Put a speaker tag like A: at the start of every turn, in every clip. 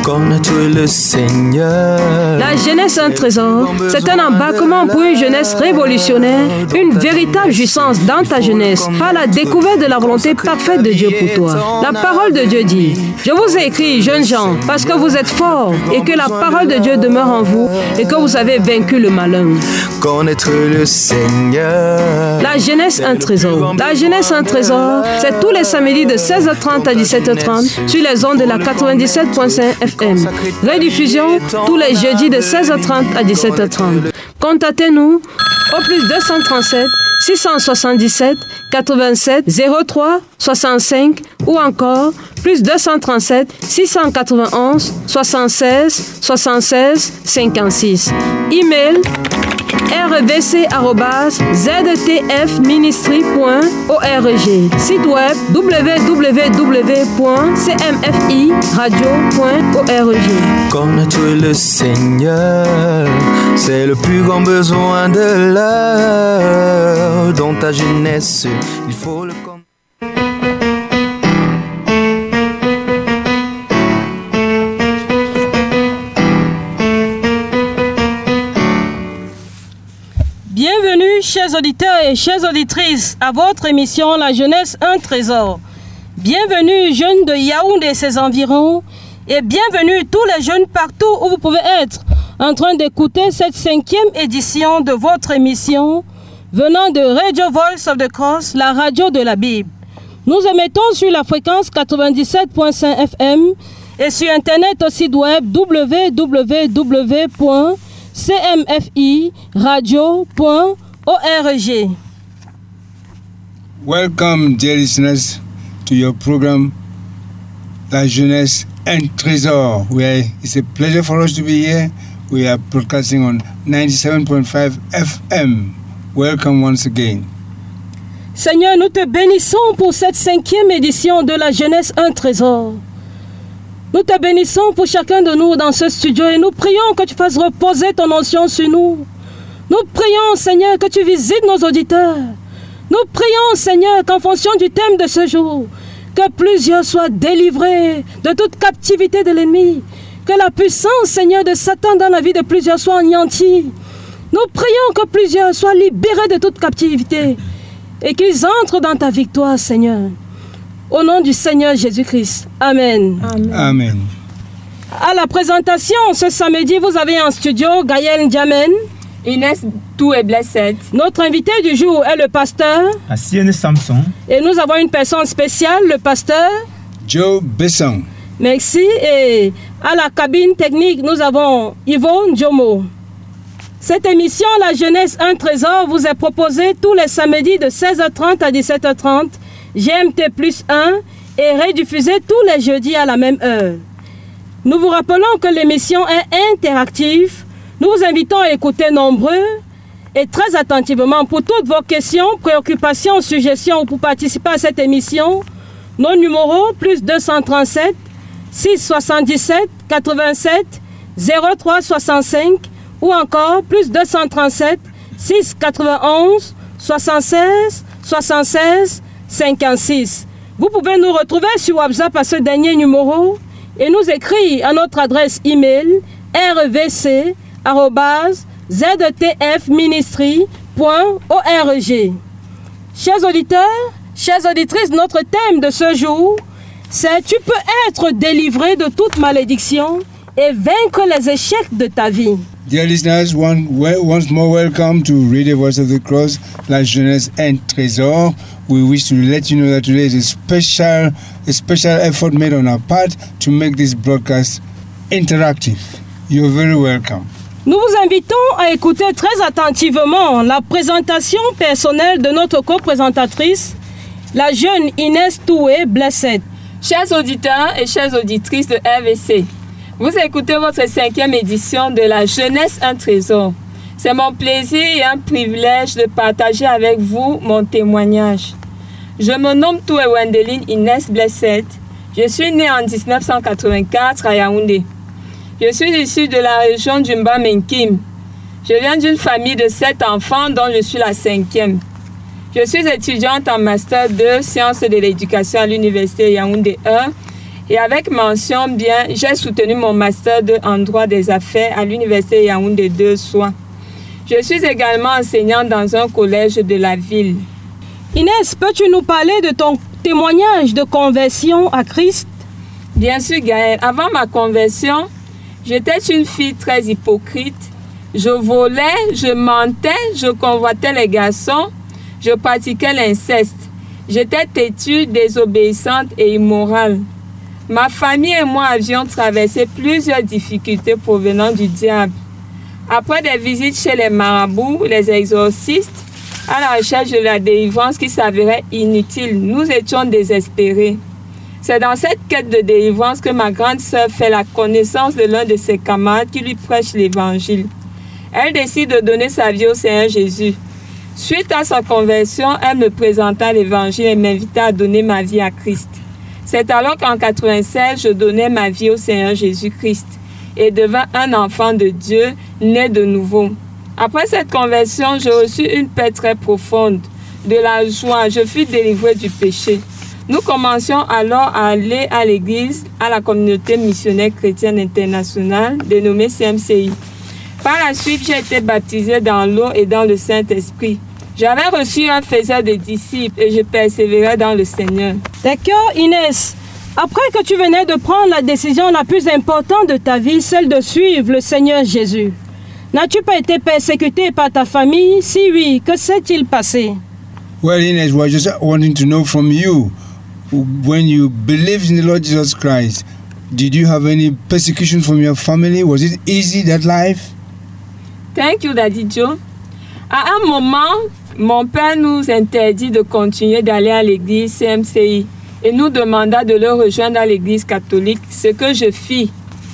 A: connaître le Seigneur.
B: La jeunesse un trésor, c'est un embarquement pour une jeunesse révolutionnaire, une véritable jouissance dans ta jeunesse, par la découverte de la volonté parfaite de Dieu pour toi. La parole de Dieu dit: je vous ai écrit, jeunes gens, parce que vous êtes forts et que la parole de Dieu demeure en vous et que vous avez vaincu le malin.
A: Connaître le Seigneur.
B: La jeunesse un trésor. La jeunesse un trésor, c'est tous les samedis de 16h30 à 17h30 sur les ondes de la 97.5 FM. Rediffusion tous les jeudis de 16h30 à 17h30. Contactez-nous au plus 237 677 87 03 65 ou encore plus 237 691 76 76 56. Email rvc@zdtfministry.org. Site web www.cmfiradio.org.
A: Connaître le Seigneur, c'est le plus grand besoin de l'heure. Dans ta jeunesse, il faut le connaître.
B: Bienvenue, chers auditeurs et chères auditrices, à votre émission La Jeunesse, un trésor. Bienvenue, jeunes de Yaoundé et ses environs, et bienvenue tous les jeunes partout où vous pouvez être en train d'écouter cette 5e édition de votre émission venant de Radio Voice of the Cross, la radio de la Bible. Nous émettons sur la fréquence 97.5 FM et sur Internet au site web www.cmfiradio.org.
C: Welcome, dear listeners, to your program, La Jeunesse, un trésor. It's a pleasure for us to be here. We are broadcasting on 97.5 FM. Welcome once again.
B: Seigneur, nous te bénissons pour cette 5e édition de La Jeunesse, un trésor. Nous te bénissons pour chacun de nous dans ce studio et nous prions que tu fasses reposer ton onction sur nous. Nous prions, Seigneur, que tu visites nos auditeurs. Nous prions, Seigneur, qu'en fonction du thème de ce jour, que plusieurs soient délivrés de toute captivité de l'ennemi. Que la puissance, Seigneur, de Satan dans la vie de plusieurs soit anéantie. Nous prions que plusieurs soient libérés de toute captivité et qu'ils entrent dans ta victoire, Seigneur. Au nom du Seigneur Jésus-Christ. Amen.
C: Amen. Amen.
B: À la présentation, ce samedi, vous avez en studio Gaël Ndiamen,
D: Inès Toué Blessed.
B: Notre invité du jour est le pasteur
E: Asiene Samson.
B: Et nous avons une personne spéciale, le pasteur
C: Joe Besson.
B: Merci. Et à la cabine technique, nous avons Yvonne Jomo. Cette émission, La Jeunesse, un trésor, vous est proposée tous les samedis de 16h30 à 17h30, GMT plus 1, et rediffusée tous les jeudis à la même heure. Nous vous rappelons que l'émission est interactive. Nous vous invitons à écouter nombreux et très attentivement pour toutes vos questions, préoccupations, suggestions ou pour participer à cette émission. Nos numéros, plus 237 677 87 03 65 ou encore plus 237 691 76 76 56. Vous pouvez nous retrouver sur WhatsApp à ce dernier numéro et nous écrire à notre adresse email rvc@zdtfministry.org. Chers auditeurs, chères auditrices, notre thème de ce jour, c'est « Tu peux être délivré de toute malédiction et vaincre les échecs de ta vie ».
C: Dear listeners, once more welcome to Radio Voice of the Cross, La Jeunesse, un trésor. We wish to let you know that today is a special effort made on our part to make this broadcast interactive. You're very welcome.
B: Nous vous invitons à écouter très attentivement la présentation personnelle de notre co-présentatrice, la jeune Inès Toué Blessed.
D: Chers auditeurs et chères auditrices de RVC, vous écoutez votre 5e édition de La Jeunesse, un trésor. C'est mon plaisir et un privilège de partager avec vous mon témoignage. Je me nomme Toué Wendeline Inès Blessed. Je suis née en 1984 à Yaoundé. Je suis issue de la région du Mba-Menkim. Je viens d'une famille de 7 enfants dont je suis la 5e. Je suis étudiante en Master 2 Sciences de l'éducation à l'Université Yaoundé 1 Et avec mention bien, j'ai soutenu mon master 2 en droit des affaires à l'université Yaoundé 2 Soin. Je suis également enseignante dans un collège de la ville.
B: Inès, peux-tu nous parler de ton témoignage de conversion à Christ?
D: Bien sûr, Gaëlle. Avant ma conversion, j'étais une fille très hypocrite. Je volais, je mentais, je convoitais les garçons, je pratiquais l'inceste. J'étais têtue, désobéissante et immorale. Ma famille et moi avions traversé plusieurs difficultés provenant du diable. Après des visites chez les marabouts, les exorcistes, à la recherche de la délivrance qui s'avérait inutile, nous étions désespérés. C'est dans cette quête de délivrance que ma grande sœur fait la connaissance de l'un de ses camarades qui lui prêche l'évangile. Elle décide de donner sa vie au Seigneur Jésus. Suite à sa conversion, elle me présenta l'évangile et m'invita à donner ma vie à Christ. C'est alors qu'en 1996, je donnais ma vie au Seigneur Jésus-Christ et devint un enfant de Dieu, né de nouveau. Après cette conversion, j'ai reçu une paix très profonde, de la joie. Je fus délivré du péché. Nous commencions alors à aller à l'église, à la communauté missionnaire chrétienne internationale, dénommée CMCI. Par la suite, j'ai été baptisé dans l'eau et dans le Saint-Esprit. J'avais reçu un faiseur de disciples et je persévérais dans le Seigneur.
B: D'accord, Inès. Après que tu venais de prendre la décision la plus importante de ta vie, celle de suivre le Seigneur Jésus, n'as-tu pas été persécuté par ta famille? Si oui, que s'est-il passé?
C: Well, Inez, we're just wanting to know from you, when you believed in the Lord Jesus Christ, did you have any persecution from your family? Was it easy, that life?
D: Thank you, Daddy Joe. À un moment, mon père nous interdit de continuer d'aller à l'église CMCI et nous demanda de le rejoindre à l'église catholique, ce que je fis.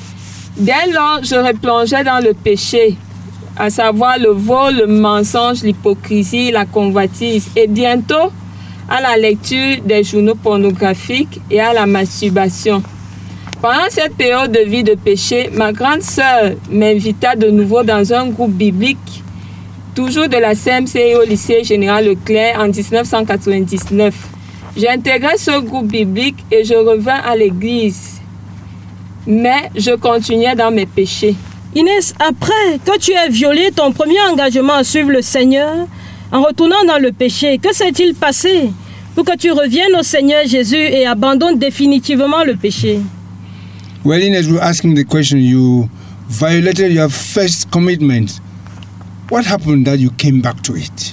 D: Dès lors, je replongeais dans le péché, à savoir le vol, le mensonge, l'hypocrisie, la convoitise, et bientôt à la lecture des journaux pornographiques et à la masturbation. Pendant cette période de vie de péché, ma grande sœur m'invita de nouveau dans un groupe biblique, toujours de la CMCI au lycée Général Leclerc en 1999. J'ai intégré ce groupe biblique et je revins à l'église, mais je continuais dans mes péchés.
B: Inès, après que tu aies violé ton premier engagement à suivre le Seigneur, en retournant dans le péché, que s'est-il passé pour que tu reviennes au Seigneur Jésus et abandonnes définitivement le péché?
C: Well, Inez, we're asking the question, you violated your first commitment. What happened that you came back to it?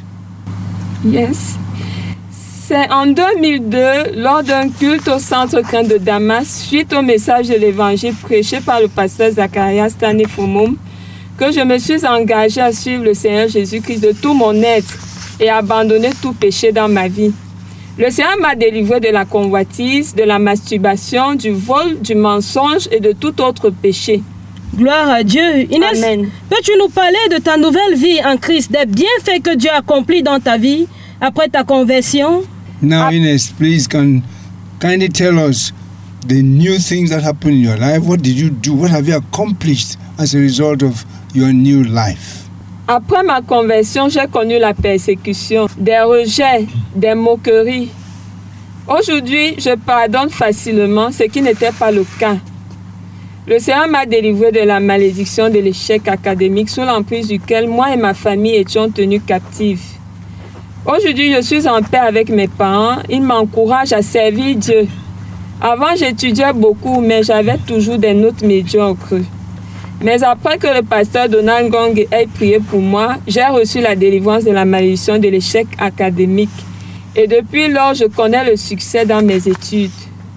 D: Yes. C'est en 2002, lors d'un culte au centre Crin de Damas, suite au message de l'évangile prêché par le pasteur Zacharias Tanefomom, que je me suis engagée à suivre le Seigneur Jésus-Christ de tout mon être et à abandonner tout péché dans ma vie. Le Seigneur m'a délivré de la convoitise, de la masturbation, du vol, du mensonge et de tout autre péché.
B: Gloire à Dieu. Inès,
D: Amen.
B: Peux-tu nous parler de ta nouvelle vie en Christ, des bienfaits que Dieu a accomplis dans ta vie après ta conversion?
C: Now, Inez, please kindly tell us the new things that happened in your life. What did you do? What have you accomplished as a result of your new life?
D: Après ma conversion, j'ai connu la persécution, des rejets, des moqueries. Aujourd'hui, je pardonne facilement, ce qui n'était pas le cas. Le Seigneur m'a délivré de la malédiction de l'échec académique sous l'emprise duquel moi et ma famille étions tenus captifs. Aujourd'hui, je suis en paix avec mes parents. Ils m'encouragent à servir Dieu. Avant, j'étudiais beaucoup, mais j'avais toujours des notes médiocres. Mais après que le pasteur Donald Gong ait prié pour moi, j'ai reçu la délivrance de la malédiction de l'échec académique. Et depuis lors, je connais le succès dans mes études.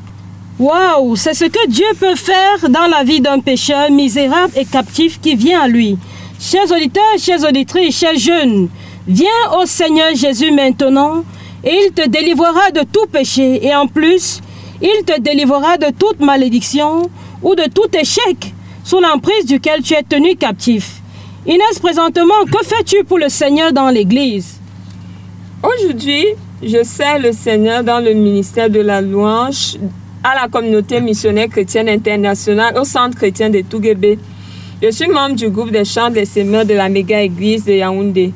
B: Waouh, c'est ce que Dieu peut faire dans la vie d'un pécheur misérable et captif qui vient à lui. Chers auditeurs, chères auditrices, chers jeunes, viens au Seigneur Jésus maintenant et il te délivrera de tout péché. Et en plus, il te délivrera de toute malédiction ou de tout échec sous l'emprise duquel tu es tenu captif. Inès, présentement, que fais-tu pour le Seigneur dans l'Église?
D: Aujourd'hui, je sers le Seigneur dans le ministère de la louange à la communauté missionnaire chrétienne internationale au centre chrétien de Touguébé. Je suis membre du groupe des chants des semeurs de la méga-église de Yaoundé.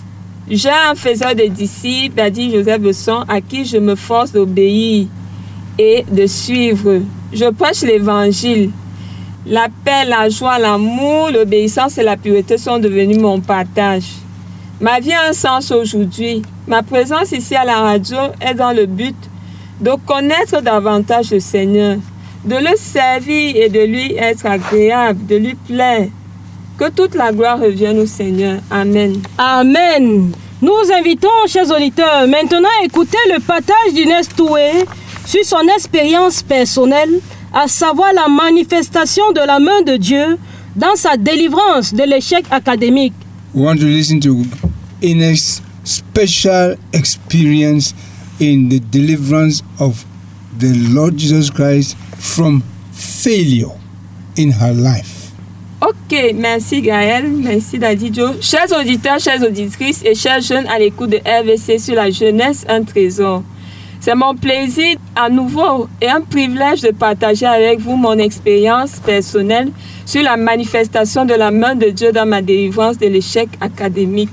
D: J'ai un faiseur de disciples, Daddy Joseph Besson, à qui je me force d'obéir. et de suivre. Je prêche l'évangile. La paix, la joie, l'amour, l'obéissance et la pureté sont devenus mon partage. Ma vie a un sens aujourd'hui. Ma présence ici à la radio est dans le but de connaître davantage le Seigneur, de le servir et de lui être agréable, de lui plaire. Que toute la gloire revienne au Seigneur. Amen.
B: Amen. Nous invitons, chers auditeurs, maintenant à écouter le partage d'Inès Toué sur son expérience personnelle, à savoir la manifestation de la main de Dieu dans sa délivrance de l'échec académique.
C: We want to listen to Inès' special experience in the deliverance of the Lord Jesus Christ from failure in her life.
D: Ok, merci Gaël, merci Daddy Joe. Chers auditeurs, chères auditrices et chers jeunes à l'écoute de RVC sur la jeunesse, un trésor. C'est mon plaisir à nouveau et un privilège de partager avec vous mon expérience personnelle sur la manifestation de la main de Dieu dans ma délivrance de l'échec académique.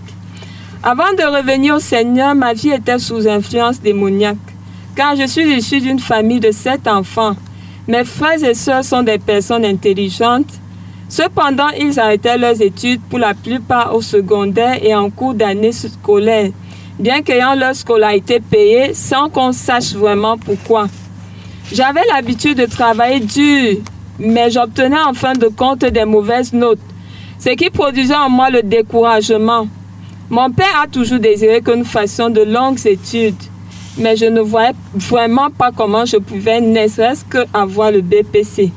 D: Avant de revenir au Seigneur, ma vie était sous influence démoniaque, car je suis issue d'une famille de 7 enfants. Mes frères et sœurs sont des personnes intelligentes. Cependant, ils arrêtaient leurs études pour la plupart au secondaire et en cours d'année scolaire, bien qu'ayant leur scolarité payée sans qu'on sache vraiment pourquoi. J'avais l'habitude de travailler dur, mais j'obtenais en fin de compte des mauvaises notes, ce qui produisait en moi le découragement. Mon père a toujours désiré que nous fassions de longues études, mais je ne voyais vraiment pas comment je pouvais ne serait-ce qu'avoir le BPC.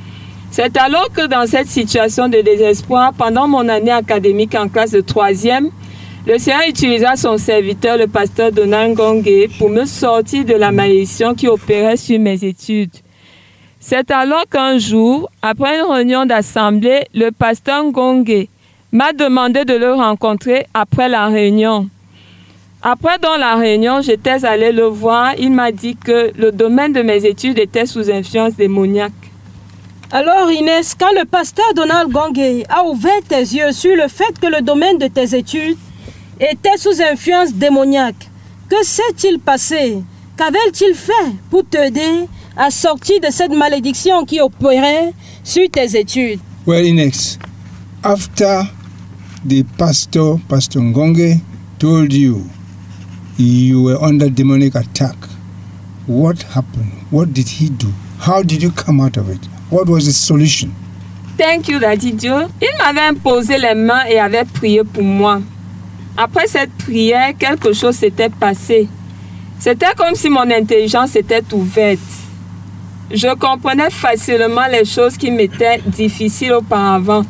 D: C'est alors que dans cette situation de désespoir, pendant mon année académique en classe de 3e, le Seigneur utilisa son serviteur, le pasteur Donald Ngongé, pour me sortir de la malédiction qui opérait sur mes études. C'est alors qu'un jour, après une réunion d'assemblée, le pasteur Ngongé m'a demandé de le rencontrer après la réunion. Après dans la réunion, j'étais allée le voir. Il m'a dit que le domaine de mes études était sous influence démoniaque.
B: Alors Inès, quand le pasteur Donald Ngongé a ouvert tes yeux sur le fait que le domaine de tes études était sous influence démoniaque, que s'est-il passé? Qu'avait-il fait pour t'aider à sortir de cette malédiction qui opérait sur tes études?
C: Well, Inès, after the Pastor Ngongé told you you were under demonic attack, what happened? What did he do? How did you come out of it? What was the solution?
D: Thank you, Daddy Joe. Il m'avait imposé les mains et avait prié pour moi. Après cette prière, quelque chose s'était passé. C'était comme si mon intelligence était ouverte. Je comprenais facilement les choses qui m'étaient difficiles auparavant.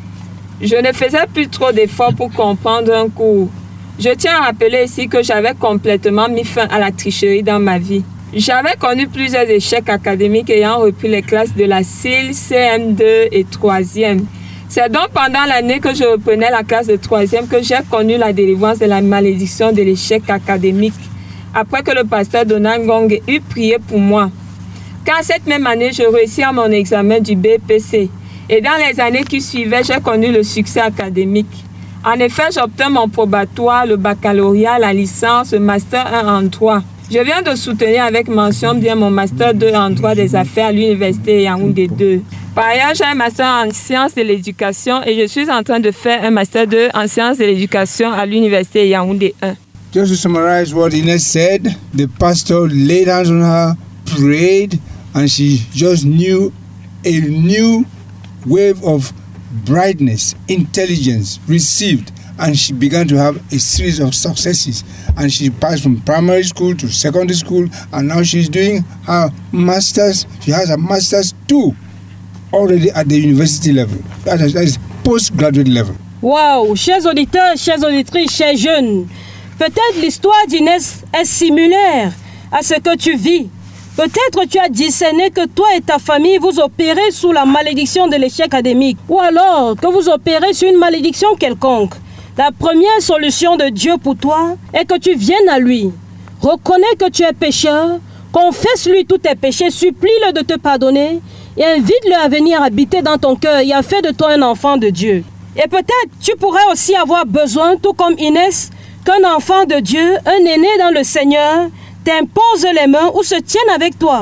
D: Je ne faisais plus trop d'efforts pour comprendre un cours. Je tiens à rappeler ici que j'avais complètement mis fin à la tricherie dans ma vie. J'avais connu plusieurs échecs académiques ayant repris les classes de la CIL, CM2 et 3e. C'est donc pendant l'année que je reprenais la classe de 3e que j'ai connu la délivrance de la malédiction de l'échec académique, après que le pasteur Donald Ngongé eut prié pour moi. Car cette même année, je réussis à mon examen du BPC. Et dans les années qui suivaient, j'ai connu le succès académique. En effet, j'obtins mon probatoire, le baccalauréat, la licence, le master 1 en droit. Je viens de soutenir avec mention bien mon master 2 en droit des affaires à l'université Yaoundé 2. Par ailleurs, j'ai un master en sciences de l'éducation et je suis en train de faire un master 2 en sciences de l'éducation à l'université Yaoundé 1.
C: Just to summarize what Inès said, the pastor laid hands on her, prayed, and she just knew a new wave of brightness, intelligence received, and she began to have a series of successes. And she passed from primary school to secondary school, and now she's doing her master's. She has a master's too, already at the university level. That is postgraduate level.
B: Wow, chers auditeurs, chères auditrices, chers jeunes, peut-être l'histoire d'Inès est similaire à ce que tu vis. Peut-être tu as discerné que toi et ta famille vous opérez sous la malédiction de l'échec académique, ou alors que vous opérez sur une malédiction quelconque. La première solution de Dieu pour toi est que tu viennes à lui. Reconnais que tu es pécheur, confesse-lui tous tes péchés, supplie-le de te pardonner et invite-le à venir habiter dans ton cœur et à faire de toi un enfant de Dieu. Et peut-être tu pourrais aussi avoir besoin, tout comme Inès, qu'un enfant de Dieu, un aîné dans le Seigneur, t'impose les mains ou se tienne avec toi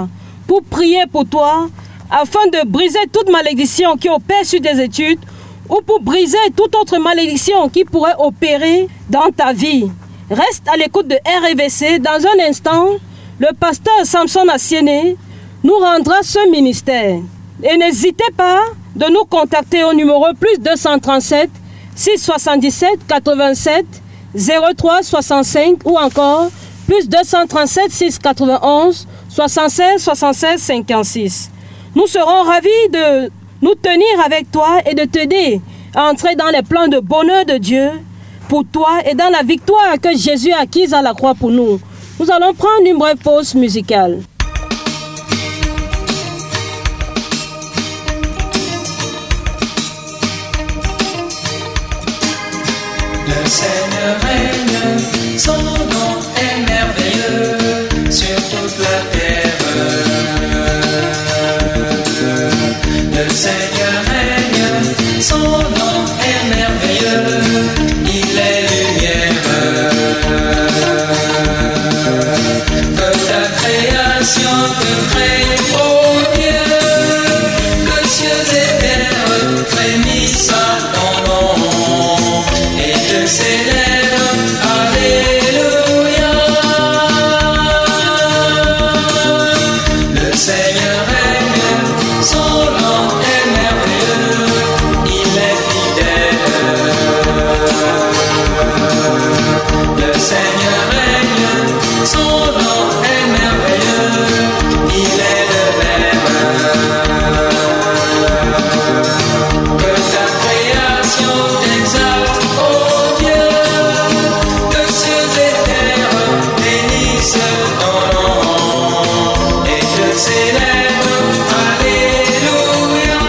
B: pour prier pour toi, afin de briser toute malédiction qui opère sur tes études ou pour briser toute autre malédiction qui pourrait opérer dans ta vie. Reste à l'écoute de RVC. Dans un instant, le pasteur Samson Asiene nous rendra ce ministère. Et n'hésitez pas de nous contacter au numéro plus 237 677 87 03 65 ou encore plus 237 691 76 76 56. Nous serons ravis de nous tenir avec toi et de t'aider à entrer dans les plans de bonheur de Dieu pour toi et dans la victoire que Jésus a acquise à la croix pour nous. Nous allons prendre une brève pause musicale.
E: Le Seigneur règne, son nom est merveilleux sur toute la terre. Le Seigneur règne, son nom est merveilleux, il est lumière. Que ta création te crée, ô Dieu, que cieux et terre frémissent à ton nom et te célèbrent, alléluia. Le Seigneur règne, son nom est merveilleux, il est fidèle. Le Seigneur règne, son nom est merveilleux, il est le même. Que ta création t'exalte, ô Dieu, que cieux et terre bénissent ton nom et te célèbrent, alléluia.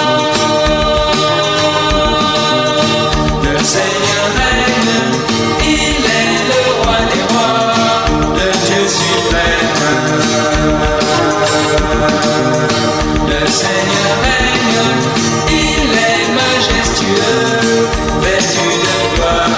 E: Le Seigneur règne, il est le roi des rois, le Dieu suprême. Le Seigneur règne, il est majestueux, vêtu de gloire.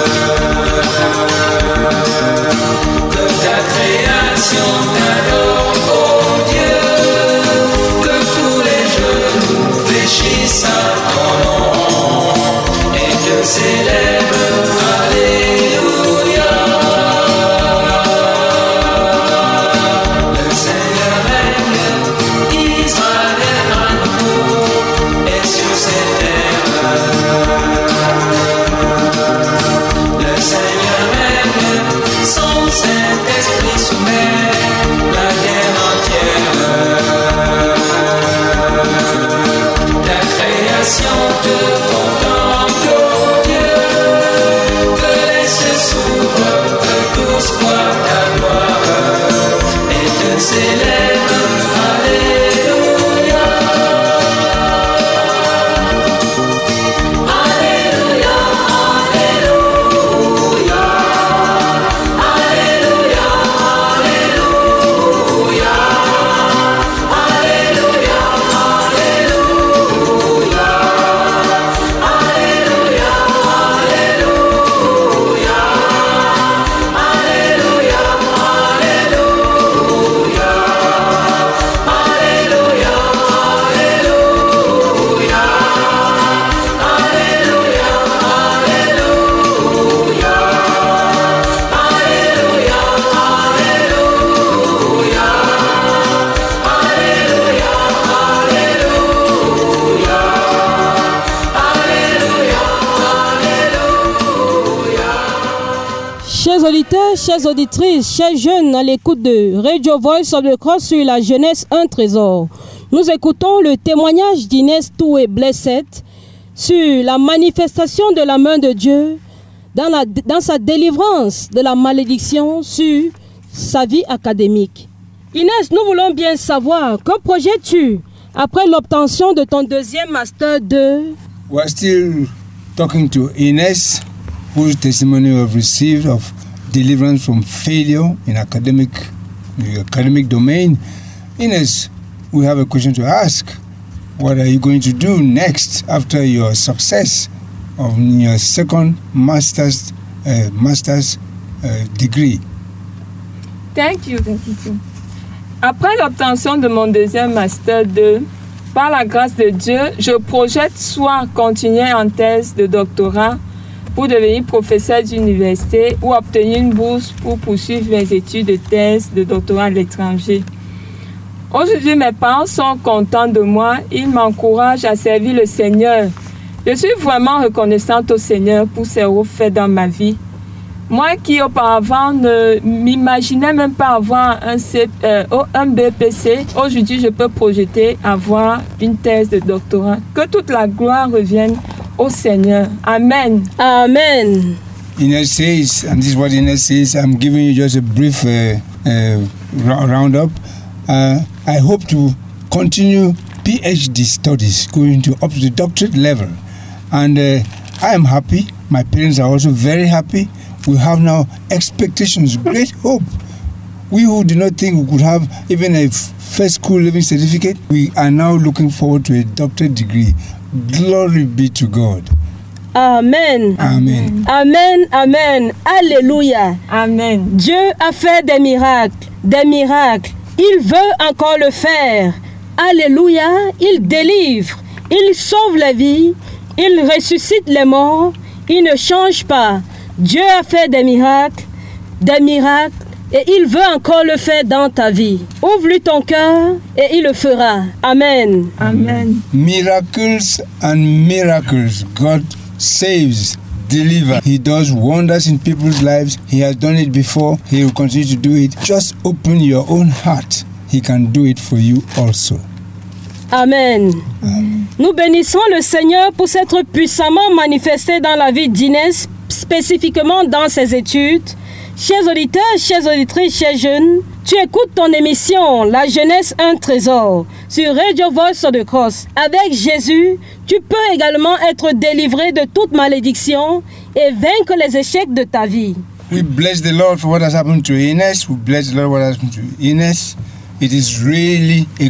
E: Que ta création t'adore, ô Dieu, que tous les genoux fléchissent à ton nom et te célèbrent, alléluia. Le Seigneur règne, Israël à nouveau est sur cette terre. Le Seigneur règne, son Saint-Esprit soumet la terre entière. Ta création te contemple, ô Dieu, que les cieux s'ouvrent, que tous voient ta gloire et te célèbrent, alléluia. Alléluia, alléluia, alléluia, alléluia, alléluia, alléluia, alléluia,
B: Chers auditeurs, chères auditrices, chers jeunes à l'écoute de Radio Voice of the Cross sur la jeunesse, un trésor. Nous écoutons le témoignage d'Inès Toué Blessette sur la manifestation de la main de Dieu dans sa délivrance de la malédiction sur sa vie académique. Inès, nous voulons bien savoir, que projettes-tu après l'obtention de ton deuxième master 2?
C: We're still talking to Ines, whose testimony we have received of deliverance from failure in the academic domain. Ines, we have a question to ask. What are you going to do next after your success of your second master's degree?
D: Thank you. Après l'obtention de mon deuxième Master 2, par la grâce de Dieu, je projette soit continuer en thèse de doctorat pour devenir professeur d'université ou obtenir une bourse pour poursuivre mes études de thèse de doctorat à l'étranger. Aujourd'hui, mes parents sont contents de moi. Ils m'encouragent à servir le Seigneur. Je suis vraiment reconnaissante au Seigneur pour ses hauts faits dans ma vie. Moi qui auparavant ne m'imaginais même pas avoir un BPC, aujourd'hui je peux projeter avoir une thèse de doctorat. Que toute la gloire revienne au Seigneur. Amen.
B: Amen.
C: Ines says, and this is what Ines says, I'm giving you just a brief roundup. I hope to continue PhD studies, going up to the doctorate level. And I am happy. My parents are also very happy. We have now expectations, great hope. We who do not think we could have even a first school living certificate, we are now looking forward to a doctorate degree. Glory be to God.
B: Amen.
C: Amen.
B: Amen. Amen. Alléluia.
D: Amen.
B: Dieu a fait des miracles. Des miracles. Il veut encore le faire. Alléluia. Il délivre. Il sauve la vie. Il ressuscite les morts. Il ne change pas. Dieu a fait des miracles, et il veut encore le faire dans ta vie. Ouvre-lui ton cœur et il le fera. Amen.
D: Amen.
C: Miracles and miracles. God saves, delivers. He does wonders in people's lives. He has done it before. He will continue to do it. Just open your own heart. He can do it for you also.
B: Amen. Nous bénissons le Seigneur pour s'être puissamment manifesté dans la vie d'Inès, spécifiquement dans ses études. Chers auditeurs, chères auditrices, chers jeunes, tu écoutes ton émission La Jeunesse un Trésor sur Radio Voice of the Cross. Avec Jésus, tu peux également être délivré de toute malédiction et vaincre les échecs de ta vie.
C: We bless the Lord for what has happened to Ines. We bless the Lord for what has happened to Ines. It is really a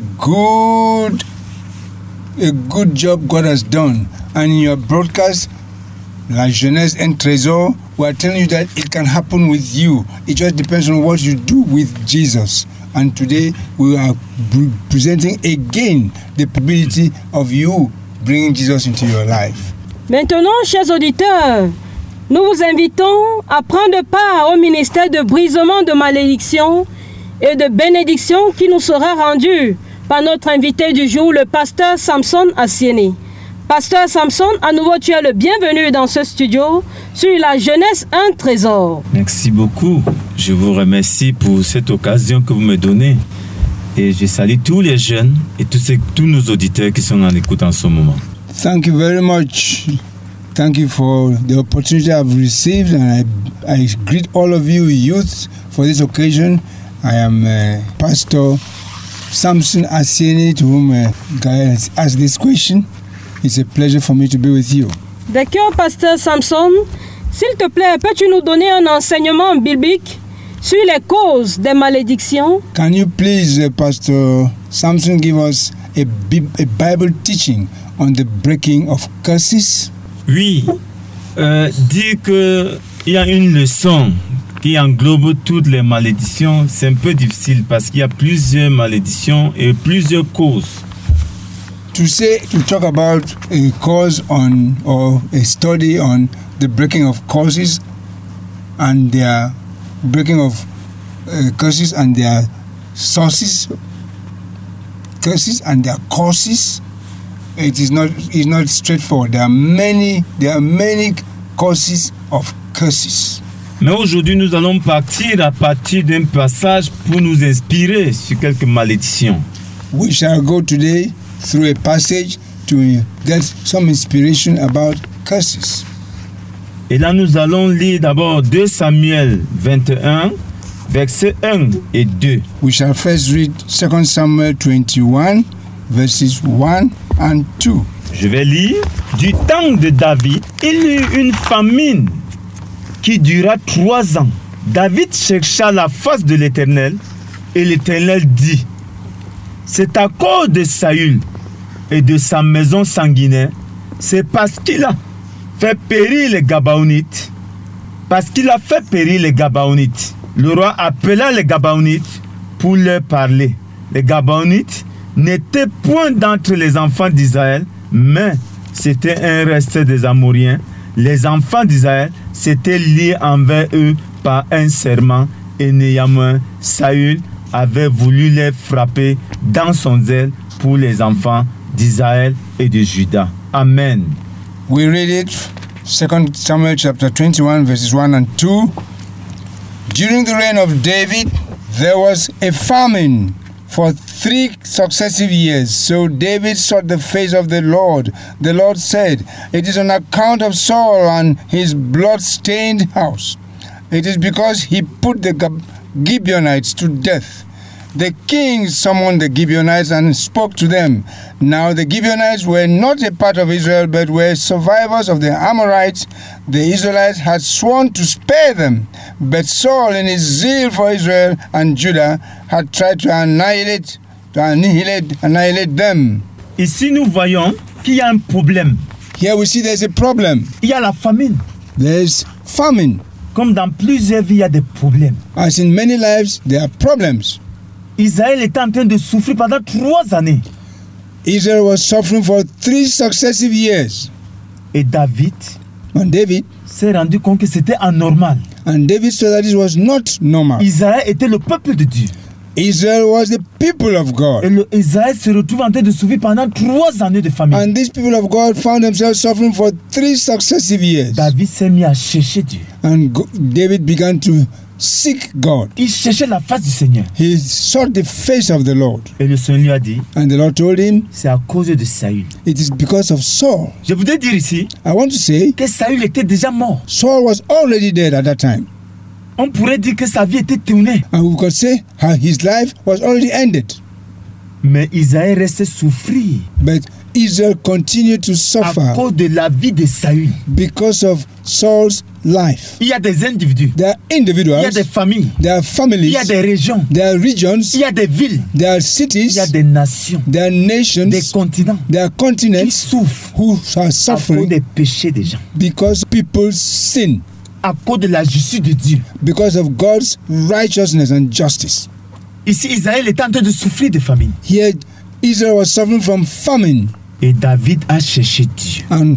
C: good job God has done. And in your broadcast, La Jeunesse un Trésor, we are telling you that it can happen with you. It just depends on what you do with Jesus. And today we are presenting again the possibility of you bringing Jesus into your life.
B: Maintenant, chers auditeurs, nous vous invitons à prendre part au ministère de brisement de malédiction et de bénédiction qui nous sera rendu par notre invité du jour, le pasteur Samson Asieni. Pasteur Samson, à nouveau tu es le bienvenu dans ce studio sur La Jeunesse un Trésor.
F: Merci beaucoup. Je vous remercie pour cette occasion que vous me donnez. Et je salue tous les jeunes et tous nos auditeurs qui sont en écoute en ce moment.
C: Thank you very much. Thank you for the opportunity I've received, and I greet all of you youth for this occasion. I am Pastor Samson Asieni, to whom Gaël has asked this question. It's a pleasure for me to be with you.
B: D'accord, pasteur Samson, s'il te plaît, peux-tu nous donner un enseignement biblique sur les causes des malédictions?
C: Can you please, Pastor Samson, give us a Bible teaching on the breaking of curses?
F: Oui, dire qu'il y a une leçon qui englobe toutes les malédictions, c'est un peu difficile parce qu'il y a plusieurs malédictions et plusieurs causes.
C: To talk about a cause on, or a study on the breaking of curses and their breaking of curses and their sources, curses and their causes, it's not straightforward. There are many causes of curses.
F: Mais aujourd'hui, nous allons partir à partir d'un passage pour nous inspirer sur quelques malédictions.
C: We shall go today through a passage to get some inspiration about curses.
F: Et là, nous allons lire d'abord 2 Samuel 21, versets 1 et 2.
C: We shall first read 2 Samuel 21, verses 1 and 2.
F: Je vais lire. Du temps de David, il y eut une famine qui dura 3 ans. David chercha la face de l'Éternel, et l'Éternel dit: c'est à cause de Saül et de sa maison sanguinaire, c'est parce qu'il a fait périr les Gabaonites. Parce qu'il a fait périr les Gabaonites. Le roi appela les Gabaonites pour leur parler. les Gabaonites, n'étaient point d'entre les enfants d'Israël, mais c'était un reste des Amoriens. Les enfants d'Israël s'étaient liés envers eux par un serment, et néanmoins, Saül avait voulu les frapper dans son zèle pour les enfants d'Israël et de Juda. Amen.
C: We read it, 2 Samuel chapter 21, verses 1 and 2. During the reign of David, there was a famine for 3 successive years. So David sought the face of the Lord. The Lord said, "It is on account of Saul and his blood-stained house. It is because he put the Gibeonites to death." The king summoned the Gibeonites and spoke to them. Now the Gibeonites were not a part of Israel, but were survivors of the Amorites. The Israelites had sworn to spare them, but Saul, in his zeal for Israel and Judah, had tried to annihilate them.
F: Ici, nous voyons qu'il y a un problème.
C: Here we see there's a problem.
F: Il y a la famine.
C: There's famine.
F: Comme dans plusieurs vies, il y a des problèmes.
C: As in many lives, there are problems.
F: Israël était en train de souffrir pendant 3 années.
C: Israel was suffering for 3 successive years.
F: Et David
C: And David
F: s'est rendu compte que c'était anormal.
C: And David saw that it was not normal.
F: Israël était le peuple de Dieu.
C: Israel was the people of God.
F: Et Israël se retrouve en train de souffrir pendant 3 années de famine.
C: And these people of God found themselves suffering for 3 successive years.
F: David s'est mis à chercher Dieu.
C: And David began to seek God.
F: Il cherchait la face du Seigneur.
C: He sought the face of the Lord.
F: Et le Seigneur lui a dit,
C: And the Lord told him,
F: c'est à cause de Saül.
C: it is because of Saul.
F: Je voudrais dire ici
C: I want to say,
F: que Saül était déjà mort.
C: Saul was already dead at that time.
F: On pourrait dire que sa vie était tournée.
C: And we could say how his life was already ended.
F: Mais Israël restait souffrir
C: But Israel continued to
F: à
C: suffer
F: cause de la vie de Saül.
C: because of Saul's life.
F: Il y a des individus,
C: There are
F: il y a
C: individuals,
F: des familles,
C: there are
F: il
C: families,
F: y a des régions,
C: there are regions,
F: il y a des villes,
C: there are
F: il
C: cities,
F: y a des nations,
C: there are
F: des
C: nations,
F: continents
C: there are
F: qui
C: continents
F: souffrent
C: who are
F: à cause
C: suffering
F: des péchés des gens,
C: because people sin,
F: à cause de la justice de Dieu.
C: because of God's righteousness and justice.
F: Ici, Israël était en train de souffrir de famine.
C: Here, Israel was suffering from famine,
F: Et David a cherché Dieu.
C: and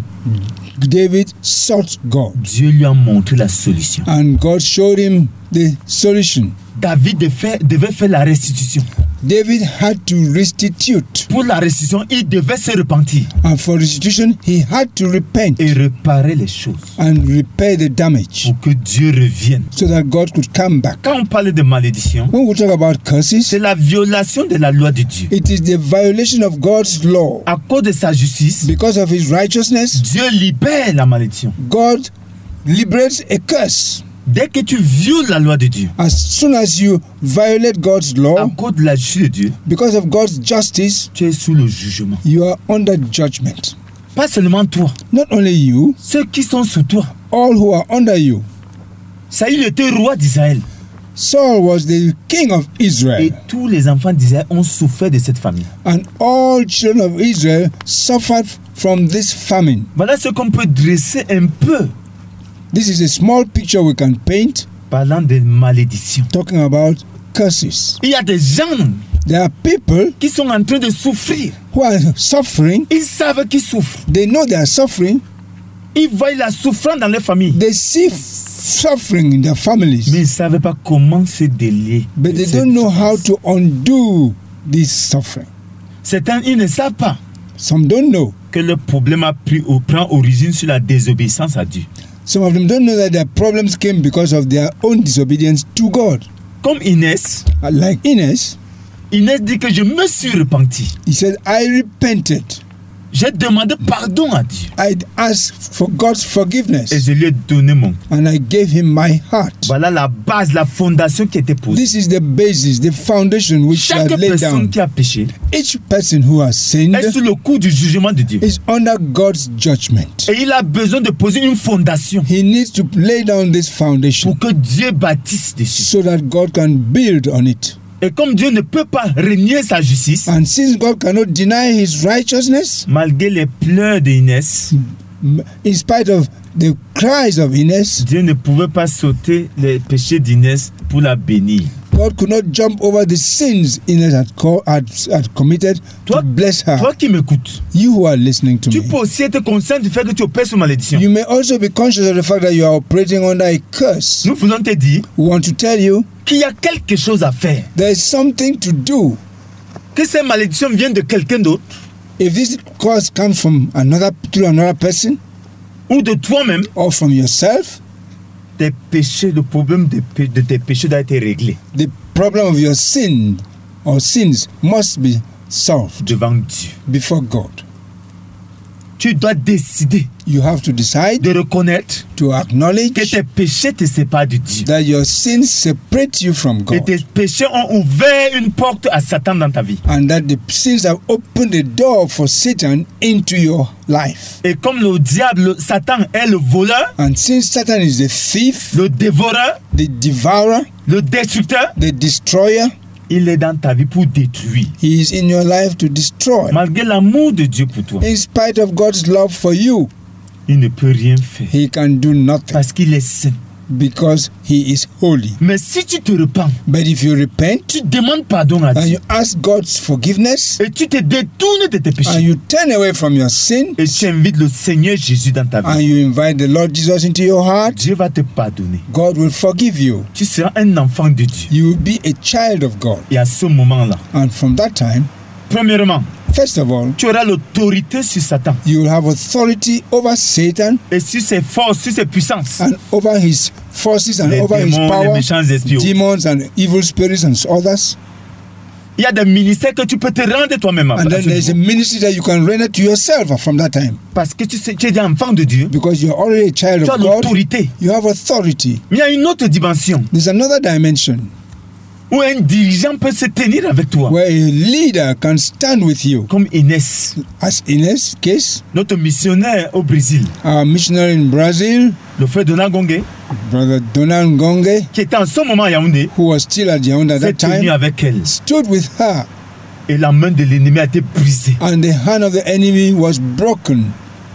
C: David sought God,
F: Dieu lui a montré la solution.
C: and God showed him the solution.
F: David devait faire la restitution.
C: David had to restitute,
F: Pour la restitution, il devait se repentir
C: and for restitution, he had to repent
F: et réparer les choses
C: and repair the damage
F: pour que Dieu revienne.
C: so that God could come back.
F: Quand on parle de malédiction,
C: When we talk about curses,
F: c'est la violation de la loi de Dieu.
C: it is the violation of God's law.
F: À cause de sa justice,
C: Because of his righteousness,
F: Dieu libère la malédiction.
C: God liberates a curse.
F: Dès que tu violes la loi de Dieu,
C: As soon as you violate God's
F: à
C: law,
F: cause de la justice de Dieu,
C: because of God's justice,
F: tu es sous le jugement.
C: you are under judgment.
F: Pas seulement toi,
C: Not only you,
F: ceux qui sont sous toi.
C: all who are under you.
F: Saül était roi d'Israël.
C: Saul was the king of
F: Et
C: Israel,
F: tous les enfants d'Israël ont souffert de cette famine.
C: and all children of Israel suffered from this famine.
F: Voilà ce qu'on peut dresser un peu
C: This is a small picture we can paint
F: parlant de malédiction.
C: talking about curses.
F: Il y a des gens
C: There are people
F: qui sont en train de souffrir.
C: who are suffering.
F: Ils savent qu'ils souffrent.
C: They know they are suffering.
F: Ils voient la souffrance dans leur famille.
C: They see suffering in their families,
F: Mais ils ne savent pas comment se délier.
C: but
F: de
C: they
F: cette
C: don't know how
F: souffrance.
C: to undo this suffering.
F: Certains, ils ne savent pas
C: Some don't know.
F: que le problème prend origine sur la désobéissance à Dieu.
C: Some of them don't know that their problems came because of their own disobedience to God.
F: Comme Inès,
C: Like Inez,
F: Inès dit que je me suis repenti.
C: he said, I repented.
F: J'ai demandé pardon à Dieu.
C: I asked for God's
F: Et
C: forgiveness,
F: je lui ai donné mon.
C: and I gave him my heart.
F: Voilà la base, la fondation qui était posée.
C: This is the basis, the foundation which
F: Chaque
C: I laid
F: personne
C: down.
F: qui a péché
C: Each person who has sinned
F: est sous le coup du jugement de Dieu.
C: is under God's judgment.
F: Et il a besoin de poser une fondation
C: He needs to lay down this foundation
F: pour que Dieu bâtisse dessus.
C: so that God can build on it.
F: Et comme Dieu ne peut pas renier sa justice,
C: And since God cannot deny his righteousness,
F: malgré les pleurs d'Inès,
C: in spite of The cries of Ines,
F: Dieu ne pouvait pas sauter les péchés d'Inès pour la bénir.
C: God could not jump over the sins Ines had committed
F: Toi,
C: to bless her.
F: toi qui m'écoutes,
C: You who are listening to
F: tu
C: me,
F: peux aussi être conscient du fait que tu opères sous malédiction.
C: you may also be conscious of the fact that you are operating under a curse.
F: Nous voulons te dire
C: We want to tell you
F: qu'il y a quelque chose à faire.
C: there is something to do.
F: Que ces malédictions viennent de quelqu'un d'autre
C: If this curse comes from another person
F: ou de toi-même,
C: or from yourself,
F: tes péchés, le problème de tes péchés doit être réglé
C: the problem of your sin or sins must be solved
F: devant Dieu.
C: before God.
F: Tu dois décider
C: You have to decide
F: de reconnaître
C: to acknowledge
F: que tes péchés te séparent de Dieu.
C: that your sins separate you from
F: Que
C: God,
F: tes péchés ont ouvert une porte à Satan dans ta vie.
C: and that the sins have opened the door for Satan into your life.
F: Et comme le diable, Satan est le voleur,
C: And since Satan is the thief,
F: le dévoreur,
C: the devourer,
F: le destructeur,
C: the destroyer,
F: il est dans ta vie pour détruire.
C: he is in your life to destroy.
F: Malgré l'amour de Dieu pour toi,
C: In spite of God's love for you,
F: il ne peut rien faire
C: he can do nothing
F: parce qu'il est saint.
C: because he is holy.
F: Mais si tu te repens,
C: But if you repent
F: tu demandes pardon à
C: and
F: Dieu
C: you ask God's forgiveness
F: et tu te détournes de tes
C: and
F: péchés
C: you turn away from your sin
F: et tu invites le Seigneur Jésus dans ta
C: and
F: vie,
C: you invite the Lord Jesus into your heart,
F: Dieu va te pardonner.
C: God will forgive you.
F: Tu seras un enfant de Dieu.
C: You will be a child of God.
F: Et à ce moment-là,
C: And from that time,
F: premièrement,
C: first of all,
F: tu auras l'autorité sur Satan
C: you will have authority over Satan
F: et sur ses forces, sur ses puissances.
C: and over his forces and
F: Les
C: over his
F: démons, les
C: power,
F: méchants esprits.
C: demons and evil spirits and others.
F: Il y a des ministères que tu peux te rendre toi-même à
C: And then
F: ce
C: there's a
F: niveau.
C: ministry that you can render to yourself from that time.
F: Parce que tu es déjà enfant de Dieu,
C: Because you're already a child
F: tu as
C: of God,
F: l'autorité.
C: you have authority.
F: Mais il y a une autre dimension
C: There's another dimension
F: où un dirigeant peut se tenir avec toi.
C: where a leader can stand with you.
F: Comme Inès,
C: As Ines' case,
F: notre missionnaire au Brésil,
C: our missionary in Brazil,
F: le frère Donald Gongé,
C: Brother Donald Ngonge,
F: qui était en ce moment à Yaoundé,
C: who was still at Yaoundé at
F: s'est
C: that
F: tenu
C: time,
F: avec elle.
C: stood with her,
F: Et la main de l'ennemi a été brisée.
C: and the hand of the enemy was broken.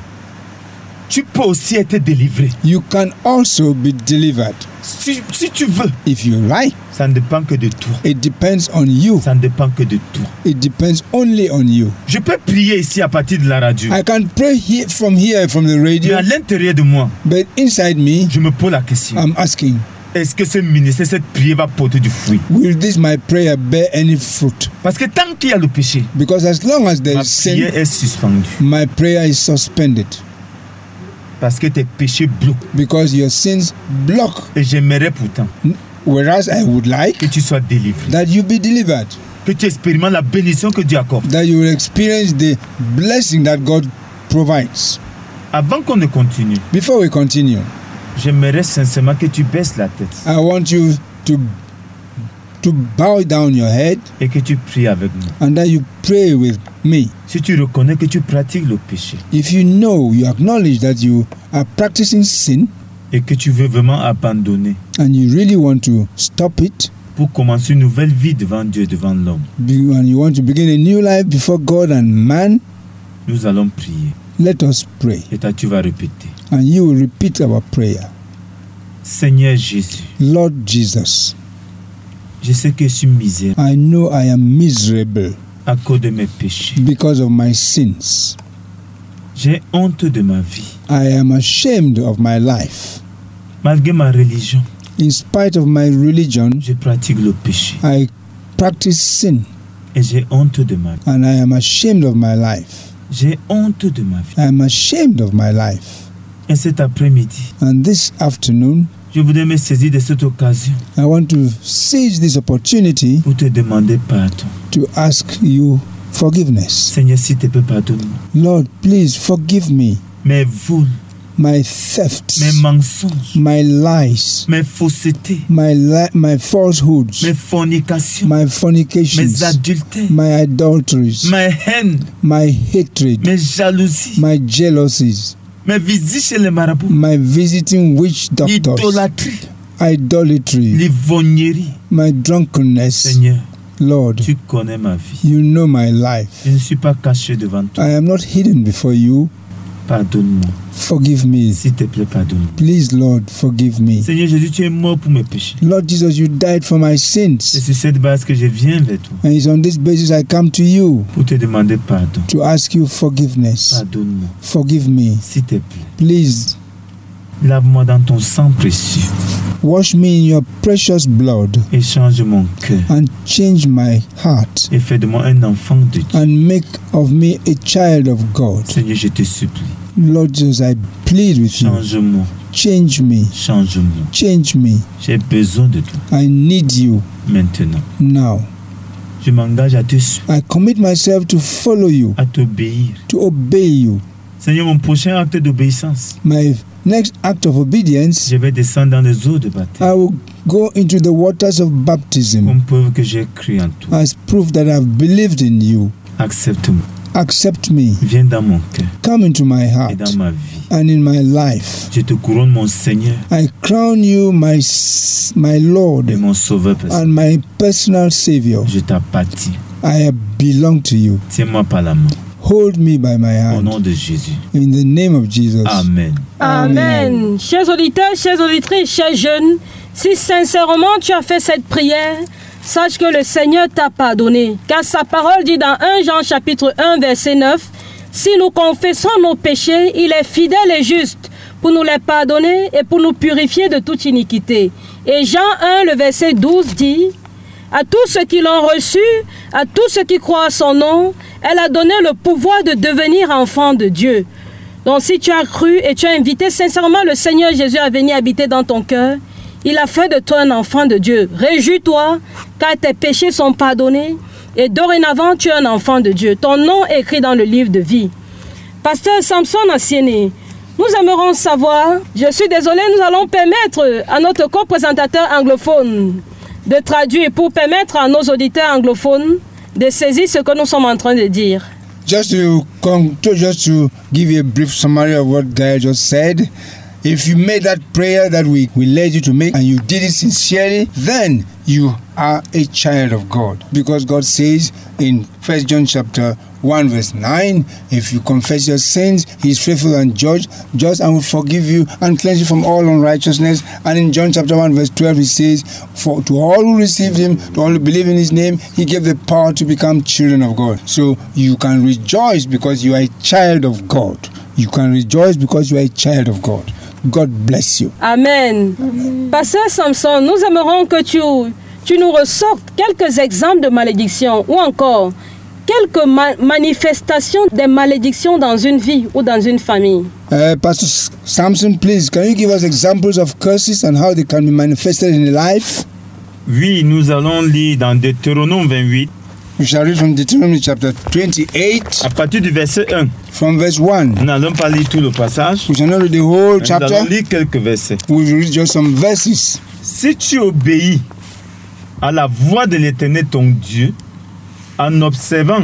F: Tu peux aussi être délivré.
C: You can also be delivered
F: Si tu veux,
C: if you like.
F: ça ne dépend que de toi.
C: It depends on you.
F: Ça ne dépend que de toi.
C: It depends only on you.
F: Je peux prier ici à partir de la radio.
C: I can pray here from the
F: Mais
C: radio,
F: à l'intérieur de moi,
C: but inside me,
F: je me pose la question.
C: I'm asking,
F: Est-ce que ce ministère, cette prière va porter du fruit?
C: will this my prayer bear any fruit?
F: Parce que tant qu'il y a le péché,
C: Because as long as there
F: ma
C: is sin,
F: prière est suspendue.
C: my prayer is suspended.
F: Parce que tes péchés bloquent.
C: Because your sins block.
F: Et j'aimerais pourtant
C: Whereas I would
F: que
C: like
F: tu sois délivré.
C: that you be delivered,
F: Que tu expérimentes la bénédiction que Dieu accorde.
C: that you will experience the blessing that God provides.
F: Avant qu'on ne continue,
C: Before we continue,
F: j'aimerais sincèrement que tu baisses la tête
C: I want you to bow down your head
F: et que tu pries avec nous.
C: and that you pray with me.
F: Si tu reconnais que tu pratiques le péché
C: If you know, you acknowledge that you are practicing sin
F: et que tu veux vraiment abandonner
C: and you really want to stop it,
F: pour commencer une nouvelle vie devant Dieu, devant l'homme,
C: and you want to begin a new life before God and man,
F: nous allons prier.
C: let us pray.
F: Et toi, tu vas répéter.
C: And you will repeat our prayer.
F: Seigneur Jésus,
C: Lord Jesus,
F: je sais que je suis misérable
C: I know I am miserable
F: à cause de mes péchés.
C: because of my sins.
F: J'ai honte de ma vie.
C: I am ashamed of my life.
F: Malgré ma religion,
C: In spite of my religion,
F: je pratique le péché.
C: I practice sin
F: Et j'ai honte de ma vie.
C: and I am ashamed of my life.
F: J'ai honte de ma vie.
C: I am ashamed of my life.
F: Et cet après-midi,
C: And this afternoon,
F: je voudrais me saisir de cette occasion
C: I want to seize this opportunity
F: pour te demander pardon.
C: to ask you forgiveness.
F: Seigneur, s'il te plaît, pardonne-moi.
C: Lord, please forgive me
F: Mes vols,
C: my thefts,
F: mes mensonges,
C: my lies,
F: mes faussetés,
C: my falsehoods,
F: mes fornications,
C: my
F: mes
C: fornications,
F: adultères,
C: my adulteries,
F: mes haines,
C: my hatred,
F: mes jalousies,
C: my jealousies,
F: mes visites chez les marabouts,
C: my visiting witch doctors,
F: l'idolâtrie,
C: idolatry,
F: l'ivrognerie.
C: my drunkenness.
F: Seigneur,
C: Lord,
F: tu connais ma vie.
C: you know my life.
F: Je ne suis pas caché devant toi
C: I am not hidden before you
F: Pardonne-moi.
C: Forgive me.
F: S'il te plaît, pardonne-moi.
C: Please, Lord, forgive me.
F: Seigneur Jésus, tu es mort pour mes péchés.
C: Lord Jesus, you died for my sins.
F: C'est sur cette base que je viens vers toi
C: And it's on this basis I come to you
F: pour te demander pardon.
C: to ask you forgiveness.
F: Pardonne-moi.
C: Forgive me.
F: S'il te plaît.
C: Please,
F: Lave-moi dans ton sang précieux
C: wash me in your precious blood
F: et change mon cœur.
C: and change my heart
F: Et fais de moi un enfant de Dieu.
C: and make of me a child of God.
F: Seigneur, je te supplie.
C: Lord Jesus, I plead with you.
F: Change-moi.
C: Change me.
F: Change-moi.
C: Change me.
F: J'ai besoin de toi
C: I need you
F: maintenant.
C: now.
F: Je m'engage à te suivre,
C: I commit myself to follow you,
F: à t'obéir.
C: to obey you.
F: Seigneur, mon prochain acte d'obéissance,
C: My next act of obedience,
F: je vais descendre dans les eaux de
C: I
F: baptême
C: will go into the waters of baptism
F: comme preuve que j'ai cru en toi.
C: as proof that I've believed in you.
F: Accepte-moi.
C: Accept me.
F: Viens dans mon cœur
C: Come into my
F: et
C: heart
F: dans ma vie.
C: and in my life.
F: Je te couronne, mon Seigneur
C: I crown you my Lord
F: et mon Sauveur personnel.
C: and my personal Savior.
F: Je t'appartiens.
C: I belong to you.
F: Tiens-moi par la main.
C: Hold me by my
F: Au
C: hand.
F: nom de Jésus.
C: In the name of Jesus.
F: Amen.
B: Amen. Chers auditeurs, chères auditrices, chers jeunes, si sincèrement tu as fait cette prière, sache que le Seigneur t'a pardonné. Car sa parole dit dans 1 Jean chapitre 1 verset 9, « Si nous confessons nos péchés, il est fidèle et juste pour nous les pardonner et pour nous purifier de toute iniquité. » Et Jean 1, le verset 12 dit, « À tous ceux qui l'ont reçu, à tous ceux qui croient à son nom, elle a donné le pouvoir de devenir enfants de Dieu. » Donc si tu as cru et tu as invité sincèrement le Seigneur Jésus à venir habiter dans ton cœur, il a fait de toi un enfant de Dieu. Réjouis-toi, car tes péchés sont pardonnés et dorénavant tu es un enfant de Dieu. Ton nom est écrit dans le livre de vie. Pasteur Samson Ancienné, nous aimerons savoir, je suis désolé, nous allons permettre à notre co-présentateur anglophone de traduire pour permettre à nos auditeurs anglophones de saisir ce que nous sommes en train de dire.
C: Just to give you a brief summary of what Guy just said, if you made that prayer that we led you to make and you did it sincerely, then you are a child of God. Because God says in 1 John chapter 1 verse 9, if you confess your sins, He is faithful and just and will forgive you and cleanse you from all unrighteousness. And in John chapter 1 verse 12 He says, for to all who received Him, to all who believe in His name, He gave the power to become children of God. So you can rejoice because you are a child of God. You can rejoice because you are a child of God. God bless you.
B: Amen. Pasteur Samson, nous aimerons que tu nous ressortes quelques exemples de malédictions ou encore quelques manifestations des malédictions dans une vie ou dans une famille.
C: Pastor Samson, please, can you give us examples of curses and how they can be manifested in life?
F: Oui, nous allons lire dans Deutéronome 28,
C: We shall read from Deuteronomy chapter 28,
F: à partir du verset 1.
C: from verse 1.
F: Nous n'allons pas lire tout le passage,
C: We shall not read the whole
F: mais nous allons
C: chapter.
F: lire quelques versets.
C: We will read just some verses.
F: Si tu obéis à la voix de l'Éternel ton Dieu, en observant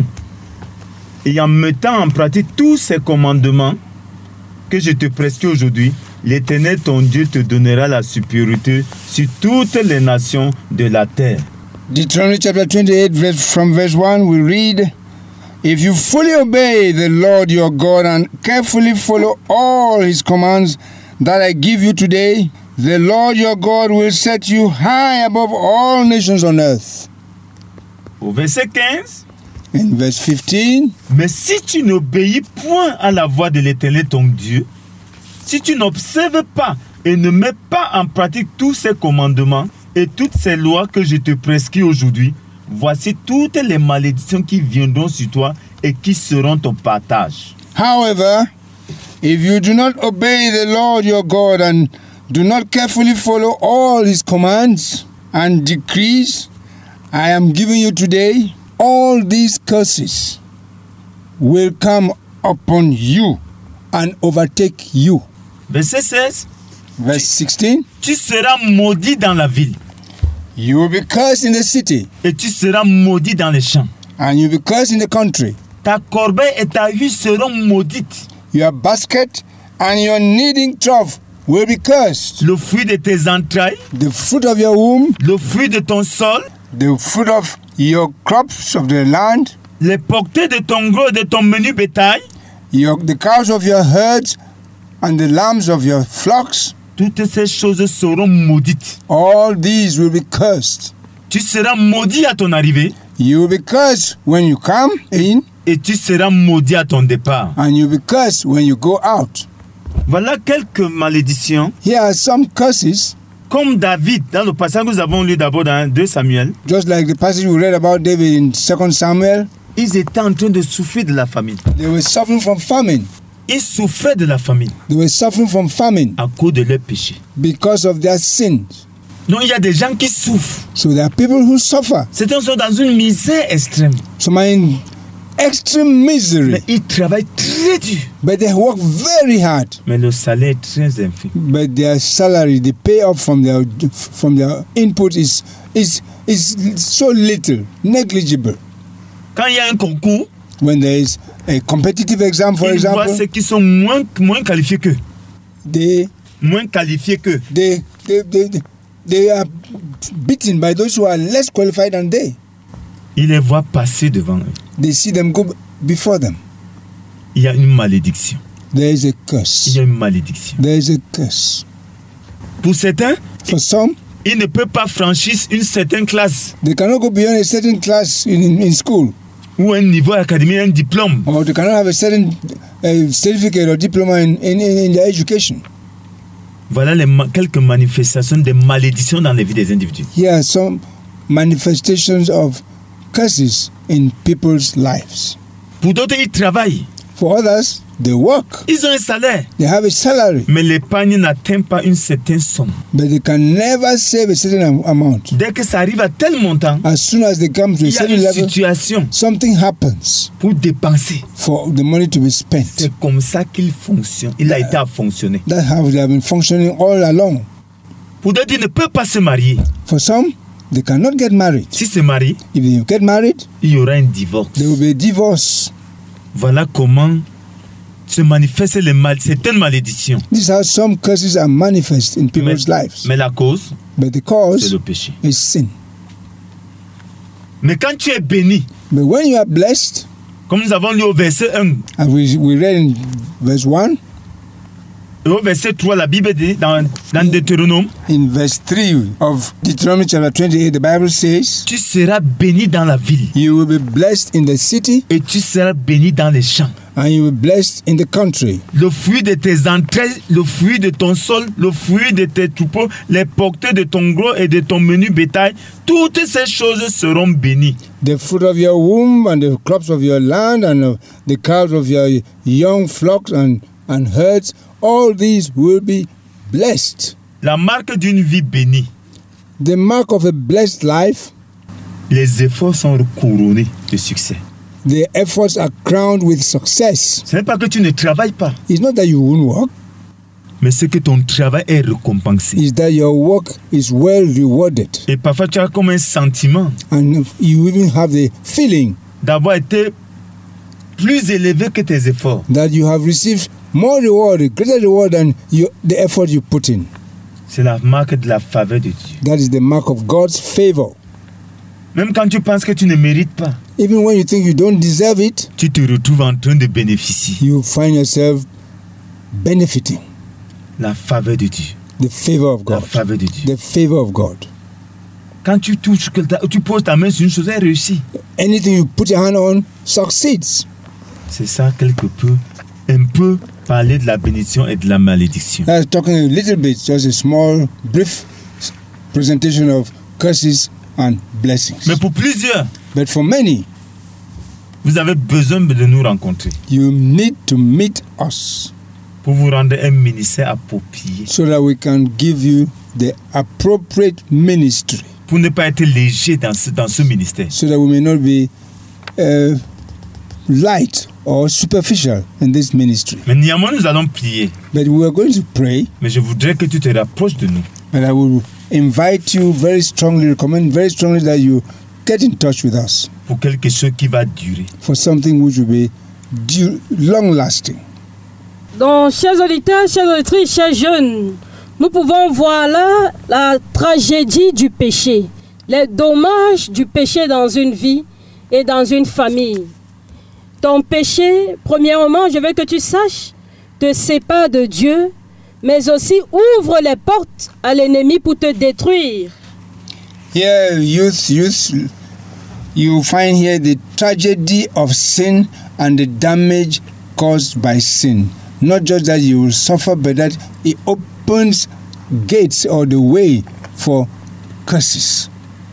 F: et en mettant en pratique tous ces commandements que je te prescris aujourd'hui, l'Éternel ton Dieu te donnera la supériorité sur toutes les nations de la terre.
C: Deuteronomy chapter 28, from verse 1, we read, if you fully obey the Lord your God and carefully follow all His commands that I give you today, the Lord your God will set you high above all nations on earth.
F: Au verset 15,
C: In verse 15,
F: mais si tu n'obéis point à la voix de l'Éternel ton Dieu, si tu n'observes pas et ne mets pas en pratique tous ces commandements et toutes ces lois que je te prescris aujourd'hui, voici toutes les malédictions qui viendront sur toi et qui seront ton partage.
C: however, if you do not obey the Lord your God and do not carefully follow all His commands and decrees I am giving you today, all these curses will come upon you and overtake you.
F: Verset 16,
C: Verse 16,
F: tu seras maudit dans la ville
C: you will be cursed in the city
F: et tu seras maudit dans les champs.
C: and you will be cursed in the country.
F: Ta corbeille et ta huile seront maudites.
C: Your basket and your kneading trough will be cursed.
F: Le fruit de tes entrailles,
C: The fruit of your womb,
F: le fruit de ton sol,
C: the fruit of your crops of the land,
F: les portées de ton gros et de ton menu bétail,
C: the cows of your herds and the lambs of your flocks,
F: toutes ces choses seront maudites.
C: all these will be cursed.
F: Tu seras maudit à ton arrivée
C: You will be cursed when you come in,
F: et tu seras maudit à ton départ.
C: and you'll be cursed when you go out.
F: Voilà quelques malédictions.
C: Here are some curses,
F: Comme David, dans le passage que nous avons lu d'abord dans 2 Samuel,
C: just like the passage we read about David in 2 Samuel.
F: ils étaient en train de souffrir de la famine.
C: They were suffering from famine.
F: Ils souffraient de la famine
C: They were suffering from famine
F: à cause de leurs péchés.
C: because of their sins.
F: Donc il y a des gens qui souffrent.
C: So there are people who suffer.
F: Certains sont dans une misère extrême.
C: Some are in extreme misery,
F: Mais ils travaillent très dur.
C: but they work very hard.
F: Mais le salaire est très infime.
C: But their salary, the payoff from their input is so little, negligible.
F: Quand il y a un concours,
C: When there is a competitive exam, for
F: ils voient
C: example,
F: ceux qui sont moins qualifiés qu'eux.
C: they are beaten by those who are less qualified than they.
F: Ils les voient passer devant eux.
C: They see them go before them.
F: Il y a une malédiction.
C: There is a
F: Il
C: curse.
F: y a une malédiction.
C: There is a curse.
F: Pour certains,
C: For some,
F: ils ne peuvent pas franchir une certaine classe
C: they cannot go beyond a certain class in school,
F: ou un niveau académique, un diplôme.
C: or they cannot have a certain certificate or diploma in their education.
F: Voilà quelques manifestations de malédictions dans les vies des individus.
C: Here are some manifestations of curses in people's lives.
F: Pour d'autres, ils travaillent.
C: For others, they work.
F: Ils ont un salaire.
C: They have a salary,
F: Mais l'épargne n'atteint pas une certaine somme.
C: but they can never save a certain amount.
F: Dès que ça arrive à tel montant,
C: As soon as they come to a
F: il y a
C: certain
F: une
C: level,
F: situation
C: something happens
F: pour dépenser.
C: for the money to be spent.
F: C'est comme ça qu'il fonctionne. Il a été à fonctionner.
C: That's how they have been functioning all along.
F: Pour d'autres, ils ne peuvent pas se marier.
C: For some, they cannot get married.
F: Si se marient,
C: If they get married,
F: il y aura un divorce.
C: there will be a divorce.
F: Voilà comment se manifestent certaines malédictions.
C: This is how some curses are manifest in people's lives.
F: Mais la cause,
C: But the
F: c'est
C: cause
F: le péché.
C: is sin.
F: Mais quand tu es béni,
C: But when you are blessed,
F: comme nous avons lu au verset 1
C: as we read in verse 1,
F: et au verset 3, la Bible dit dans Deutéronome,
C: in verse 3 of Deuteronomy chapter 28, the Bible says,
F: tu seras béni dans la ville
C: you will be blessed in the city
F: et tu seras béni dans les champs.
C: and you will be blessed in the country.
F: Le fruit de tes entrailles, le fruit de ton sol, le fruit de tes troupeaux, les porteurs de ton gros et de ton menu bétail, toutes ces choses seront bénies.
C: The fruit of your womb and the crops of your land and the calves of your young flocks and herds, all these will be blessed.
F: La marque d'une vie bénie,
C: The mark of a blessed life,
F: les efforts sont couronnés de succès.
C: the efforts are crowned with success.
F: Ce n'est pas que tu ne travailles pas,
C: It's not that you won't work,
F: mais c'est que ton travail est récompensé.
C: it's that your work is well rewarded.
F: Et parfois tu as comme un sentiment
C: And you even have the feeling
F: d'avoir été plus élevé que tes efforts.
C: that you have received more reward, greater reward than the effort you put in.
F: C'est la marque de la faveur de Dieu.
C: That is the mark of God's favor.
F: Même quand tu penses que tu ne mérites pas,
C: Even when you think you don't deserve it,
F: tu te retrouves en train de bénéficier.
C: you find yourself benefiting.
F: La faveur de Dieu.
C: The favor of
F: La
C: God.
F: faveur de Dieu.
C: The favor of God.
F: Quand tu touches, tu poses ta main sur une chose, elle réussit.
C: Anything you put your hand on succeeds.
F: C'est ça quelque peu, un peu parler de la bénédiction et de la malédiction.
C: That's talking a little bit, just a small, brief presentation of curses and blessings.
F: Mais pour plusieurs,
C: But for many,
F: vous avez besoin de nous rencontrer
C: you need to meet us
F: pour vous rendre un ministère approprié,
C: so that we can give you the appropriate ministry,
F: pour ne pas être léger dans ce ministère.
C: so that we may not be light or superficial in this ministry.
F: Mais néanmoins, nous allons prier.
C: But we are going to pray,
F: Mais je voudrais que tu te rapproches de nous.
C: and I will invite you very strongly, recommend very strongly that you get in touch with us
F: Pour quelque chose qui va durer.
C: for something which will be long-lasting.
B: Donc, chers auditeurs, chers auditrices, chers jeunes, nous pouvons voir là la tragédie du péché, les dommages du péché dans une vie et dans une famille. Ton péché, premièrement, je veux que tu saches, te sépare de Dieu, mais aussi ouvre les portes à l'ennemi pour te détruire.
C: Here, you find here the tragedy of sin and the damage caused by sin. Not just that you will suffer, but that it opens gates or the way for curses.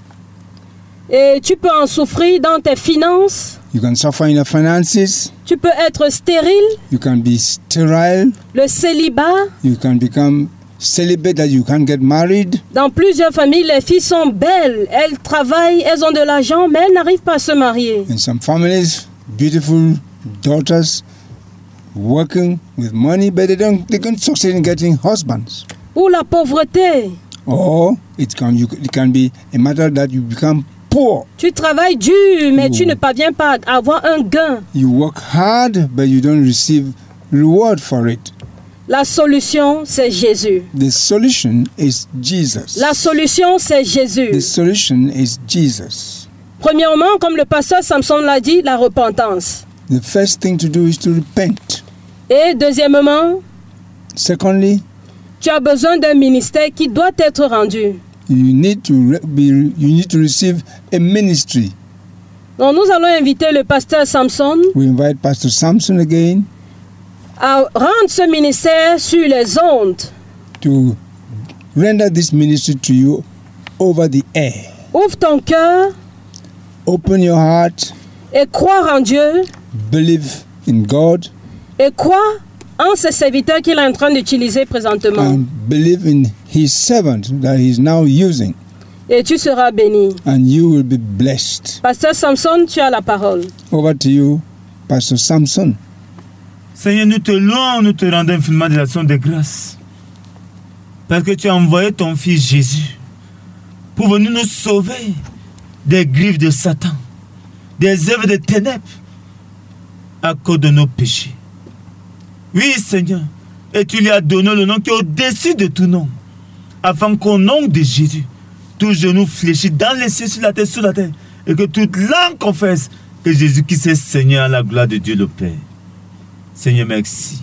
B: Et tu peux en souffrir dans tes finances.
C: You can suffer in your finances.
B: Tu peux être stérile.
C: You can be sterile.
B: Le célibat.
C: You can become celibate, that you can't get married.
B: Dans plusieurs familles, les filles sont belles. Elles travaillent, elles ont de l'argent, mais elles n'arrivent pas à se marier.
C: In some families, beautiful daughters working with money, but they can't succeed in getting husbands.
B: Ou la pauvreté.
C: Or it can be a matter that you become poor.
B: Tu travailles dur, mais tu ne parviens pas à avoir un gain.
C: You work hard, but you don't receive reward for it.
B: La solution, c'est Jésus.
C: The solution is Jesus.
B: La solution, c'est
C: The
B: Jésus.
C: solution is Jesus.
B: Premièrement, comme le pasteur Samson l'a dit, la repentance.
C: The first thing to do is to repent.
B: Et deuxièmement,
C: Secondly,
B: tu as besoin d'un ministère qui doit être rendu.
C: you need to receive a ministry.
B: Donc nous allons inviter le pasteur Samson
C: We invite Pastor Samson again
B: à rendre ce ministère sur les ondes.
C: to render this ministry to you over the air.
B: Ouvre ton cœur
C: Open your heart,
B: et croire en Dieu
C: believe in God,
B: et crois en ses serviteurs qu'il est en train d'utiliser présentement.
C: and believe in His servant that He is now using,
B: Et tu seras béni.
C: and you will be blessed.
B: Pasteur Samson, tu as la parole.
C: Over to you, Pastor Samson.
F: Seigneur, nous te louons, nous te rendons infiniment de l'action de grâce. Parce que tu as envoyé ton Fils Jésus pour venir nous sauver des griffes de Satan, des œuvres de ténèbres, à cause de nos péchés. Oui, Seigneur, et tu lui as donné le nom qui est au-dessus de tout nom, afin qu'au nom de Jésus, tout genou fléchit dans les cieux, sur la terre, sous la terre, et que toute langue confesse que Jésus-Christ est Seigneur à la gloire de Dieu le Père. Seigneur, merci.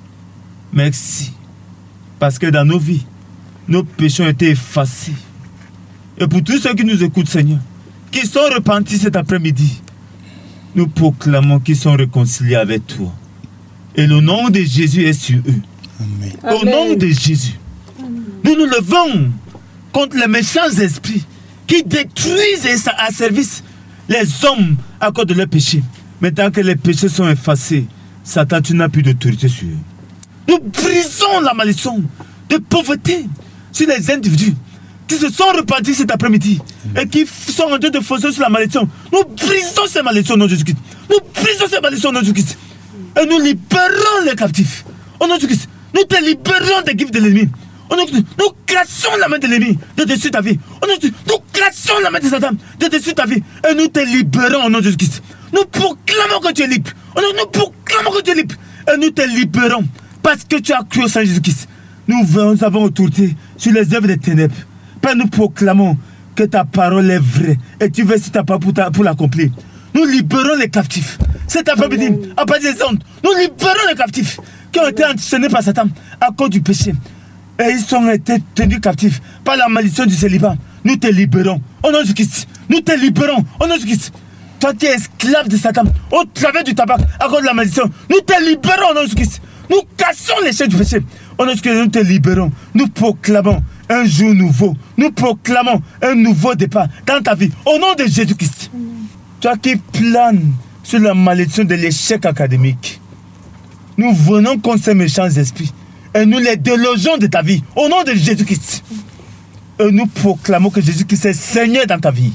F: Merci. Parce que dans nos vies, nos péchés ont été effacés. Et pour tous ceux qui nous écoutent, Seigneur, qui sont repentis cet après-midi, nous proclamons qu'ils sont réconciliés avec toi. Et le nom de Jésus est sur eux.
C: Amen.
F: Au
B: Amen.
F: nom de Jésus, nous nous levons contre les méchants esprits qui détruisent et asservissent les hommes à cause de leurs péchés. Maintenant que les péchés sont effacés, Satan, tu n'as plus d'autorité sur eux. Nous brisons la malédiction de pauvreté sur les individus qui se sont repentis cet après-midi et qui sont en train de fausser sur la malédiction. Nous brisons ces malédictions au nom de Jésus-Christ. Nous brisons ces malédictions au nom de Jésus-Christ. Et nous libérons les captifs. Au nom de Jésus-Christ. Nous te libérons des griffes de l'ennemi. Au nom de Jésus-Christ. Nous cassons la main de l'ennemi de dessus ta vie. Au nom de Jésus-Christ. Nous cassons la main de Satan de dessus ta vie. Et nous te libérons au nom de Jésus-Christ. Nous proclamons que tu es libre. Nous proclamons que tu es libre. Et nous te libérons parce que tu as cru au Seigneur Jésus-Christ. Nous avons autorité sur les œuvres des ténèbres. Père, nous proclamons que ta parole est vraie et tu veux ta parole pour l'accomplir. Nous libérons les captifs. Cet après-midi, à partir des ondes, nous libérons les captifs qui ont été enchaînés par Satan à cause du péché. Et ils ont été tenus captifs par la malédiction du célibat. Nous te libérons au nom de Christ. Nous te libérons au nom de Christ. Toi qui es esclave de Satan, au travers du tabac, à cause de la malédiction, nous te libérons au nom de Christ. Nous cassons les chaînes du péché. Au nom de Christ, nous te libérons. Nous proclamons un jour nouveau. Nous proclamons un nouveau départ dans ta vie. Au nom de Jésus-Christ. Toi qui planes sur la malédiction de l'échec académique, nous venons contre ces méchants esprits et nous les délogeons de ta vie. Au nom de Jésus-Christ. Et nous proclamons que Jésus-Christ est Seigneur dans ta vie.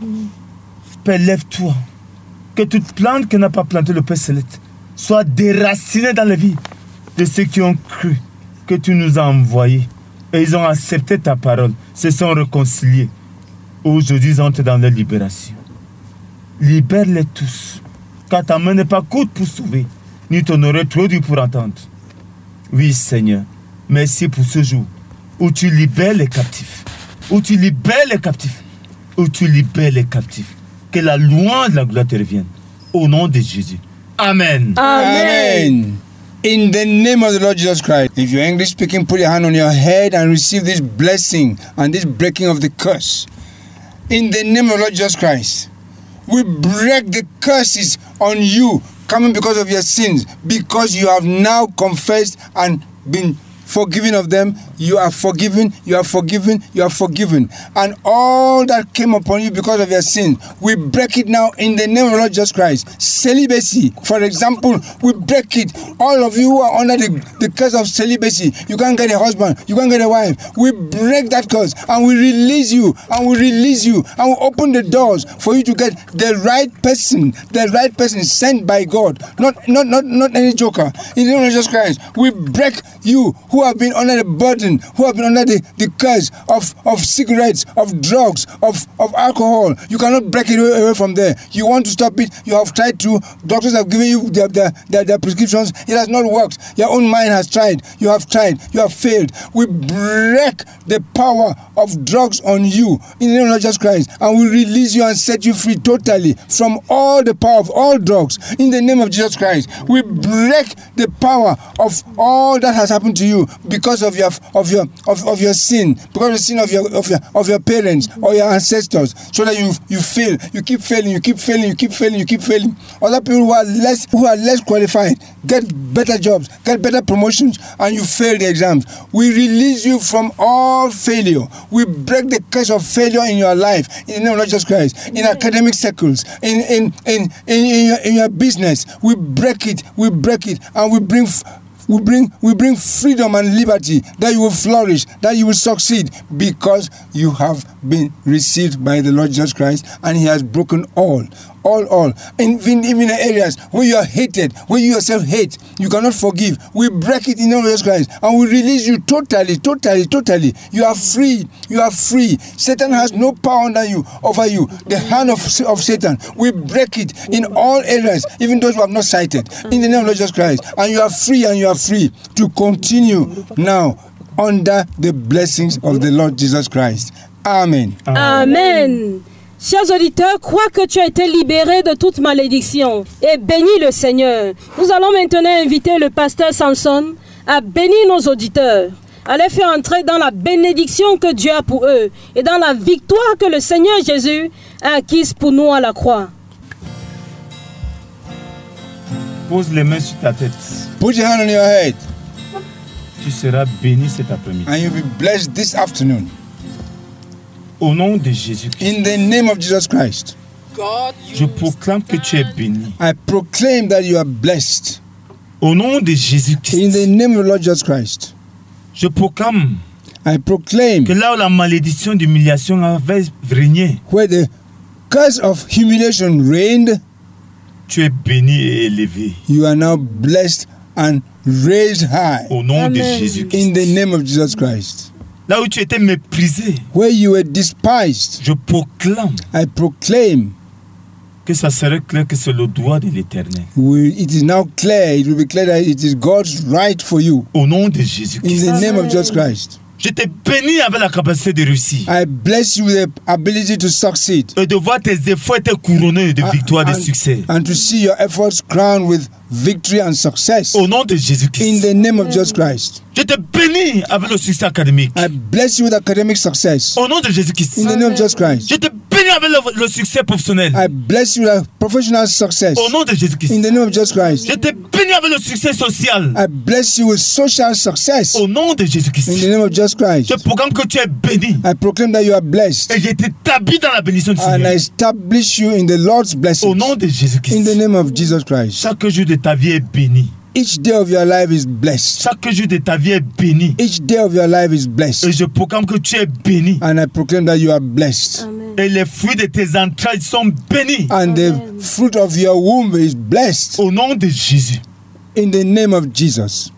F: Père, lève-toi. Que toute plante que n'a pas planté le Père Céleste soit déracinée dans la vie de ceux qui ont cru que tu nous as envoyés. Et ils ont accepté ta parole, se sont réconciliés. Aujourd'hui, ils entrent dans leur libération. Libère-les tous, car ta main n'est pas courte pour sauver, ni ton oreille trop dure pour entendre. Oui, Seigneur, merci pour ce jour où tu libères les captifs, où tu libères les captifs, où tu libères les captifs. Que la louange de la gloire te revienne. Au nom de Jésus, Amen.
C: Amen. In the name of the Lord Jesus Christ. If you're English speaking, put your hand on your head and receive this blessing and this breaking of the curse. In the name of the Lord Jesus Christ, we break the curses on you coming because of your sins, because you have now confessed and been forgiven of them. You are forgiven, you are forgiven, you are forgiven. And all that came upon you because of your sin, we break it now in the name of the Lord Jesus Christ. Celibacy, for example, we break it. All of you who are under the curse of celibacy, you can't get a husband, you can't get a wife. We break that curse and we release you, and we release you, and we open the doors for you to get the right person sent by God, not any joker. In the name of Jesus Christ, we break you who have been under the burden, who have been under the curse of cigarettes, of drugs, of alcohol. You cannot break it away from there. You want to stop it, you have tried to. Doctors have given you their prescriptions. It has not worked. Your own mind has tried. You have failed. We break the power of drugs on you in the name of Jesus Christ, and we release you and set you free totally from all the power of all drugs in the name of Jesus Christ. We break the power of all that has happened to you because of your sin, because of the sin of your parents or your ancestors, so that you fail, you keep failing. Other people who are less qualified get better jobs, get better promotions, and you fail the exams. We release you from all failure. We break the curse of failure in your life in the name of Lord Jesus Christ. In academic circles, in your business, we break it, and we bring freedom and liberty, that you will flourish, that you will succeed, because you have been received by the Lord Jesus Christ, and He has broken all. Even in areas where you are hated, where you yourself hate, you cannot forgive. We break it in the name of Jesus Christ, and we release you totally. You are free. Satan has no power over you. The hand of Satan, we break it in all areas, even those who have not sighted, in the name of Lord Jesus Christ. And you are free to continue now under the blessings of the Lord Jesus Christ. Amen.
B: Amen. Chers auditeurs, crois que tu as été libéré de toute malédiction et bénis le Seigneur. Nous allons maintenant inviter le pasteur Samson à bénir nos auditeurs, à les faire entrer dans la bénédiction que Dieu a pour eux et dans la victoire que le Seigneur Jésus a acquise pour nous à la croix.
F: Pose les mains sur ta tête.
C: Put your hand on your head.
F: Tu seras béni cet après-midi.
C: And you'll be blessed this afternoon.
F: Au nom de Jésus-Christ.
C: In the name of Jesus Christ.
F: Je proclame que tu es béni.
C: I proclaim that you are blessed.
F: Au nom de Jésus-Christ.
C: In the name of the Lord Jesus Christ.
F: Je proclame.
C: I proclaim
F: que là où la malédiction d'humiliation avait régné,
C: where the curse of humiliation reigned,
F: tu es béni et élevé.
C: You are now blessed and raised high.
F: Au nom de Jésus-Christ.
C: In the name of Jesus Christ.
F: Là où tu étais méprisé,
C: where you were despised,
F: je proclame,
C: I proclaim
F: que ça serait clair que c'est le droit de l'Éternel.
C: It is now clear, it will be clear that it is God's right for you.
F: Au nom de Jésus-Christ.
C: In the name of Jesus Christ.
F: Je te bénis avec la capacité de réussir.
C: I bless you with the ability to succeed.
F: Et de voir tes efforts être couronnés de victoire et de succès.
C: And to see your efforts crowned with victory and success.
F: Au nom de Jésus-Christ.
C: In the name of Jesus Christ.
F: Je te bénis avec le succès académique.
C: I bless you with academic success.
F: Au nom de Jésus-Christ.
C: In the name of Jesus Christ.
F: Je te bénis avec le succès professionnel.
C: I bless you with professional success.
F: Au nom de Jésus-Christ.
C: In the name of Jesus Christ.
F: Je te bénis avec le succès social.
C: I bless you with social success.
F: Au nom de Jésus-Christ.
C: In the name of Jesus Christ.
F: Je proclame que tu es béni.
C: I proclaim that you are blessed.
F: Et je t'établis dans la bénédiction du Seigneur.
C: And I establish you in the Lord's blessings.
F: Au nom de Jésus-Christ.
C: In the name of Jesus Christ.
F: Chaque jour de ta vie est béni.
C: Each day of your life is blessed.
F: Chaque jour de ta vie est béni.
C: Each day of your life is blessed.
F: Et je proclame que tu es béni.
C: And I proclaim that you are blessed.
B: Amen.
F: Et les fruits de tes entrailles sont bénis.
C: And the fruit of your womb is blessed.
F: Au nom de Jésus.
C: In the name of Jesus.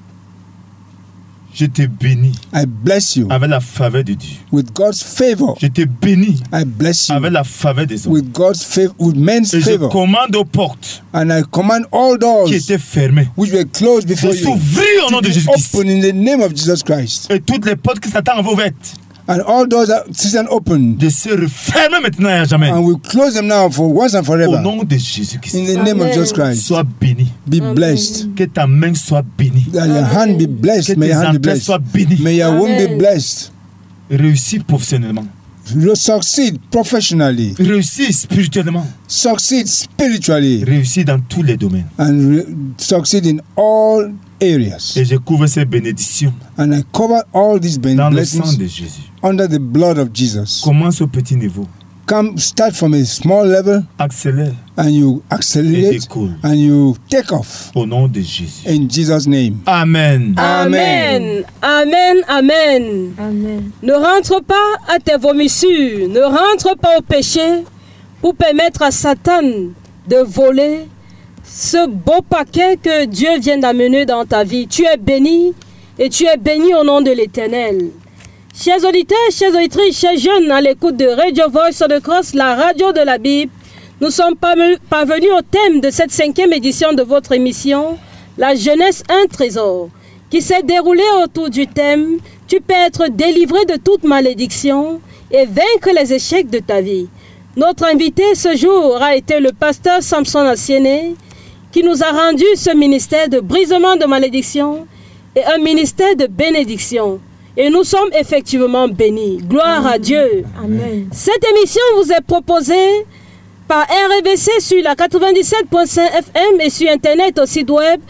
F: Je te bénis.
C: I bless you.
F: Avec la faveur de Dieu.
C: With God's favor.
F: Je te bénis.
C: I bless you.
F: Avec la faveur des hommes.
C: With God's favor, with men's
F: et
C: favor.
F: Je commande aux portes.
C: And I command all doors
F: qui étaient fermées.
C: Which were closed before you.
F: S'ouvrir au nom de Jésus-Christ.
C: Open in the name of Jesus Christ.
F: Et toutes les portes qui s'attendent à vous ouvertes.
C: And all doors that Satan opened,
F: de se refermer maintenant et à jamais.
C: and we close them now for once and
F: Au
C: forever.
F: nom de Jésus-Christ.
C: In the name of Jesus Christ,
F: Sois béni.
C: be blessed.
F: Que ta main soit bénie.
C: That your hand be blessed.
F: Que
C: May
F: tes
C: your hand be
F: entrées
C: blessed.
F: soient bénies.
C: May your womb be
B: Amen.
C: blessed.
F: Réussir professionnellement.
C: You succeed professionally,
F: Réussir spirituellement.
C: succeed spiritually,
F: Réussir dans tous les domaines.
C: and succeed in all areas.
F: Et je couvre ces bénédictions
C: And I cover all these
F: dans le sang
C: blessings
F: de Jésus.
C: under the blood of Jesus.
F: Commence au petit niveau.
C: Start from a small level,
F: Accélère
C: and you
F: et
C: accelerate,
F: découle.
C: and you take off
F: Au nom de Jésus.
C: in Jesus' name.
F: Amen.
B: Amen. Amen. Amen.
D: Amen.
B: Ne rentre pas à tes vomissures, ne rentre pas au péché pour permettre à Satan de voler ce beau paquet que Dieu vient d'amener dans ta vie. Tu es béni et tu es béni au nom de l'Éternel. Chers auditeurs, chères auditrices, chers jeunes à l'écoute de Radio Voice of the Cross, la radio de la Bible, nous sommes parvenus au thème de cette 5e édition de votre émission, La jeunesse, un trésor, qui s'est déroulée autour du thème « Tu peux être délivré de toute malédiction et vaincre les échecs de ta vie ». Notre invité ce jour a été le pasteur Samson Assiene, qui nous a rendu ce ministère de brisement de malédiction et un ministère de bénédiction. Et nous sommes effectivement bénis. Gloire à Dieu.
D: Amen.
B: Cette émission vous est proposée par RVC sur la 97.5 FM et sur Internet au site web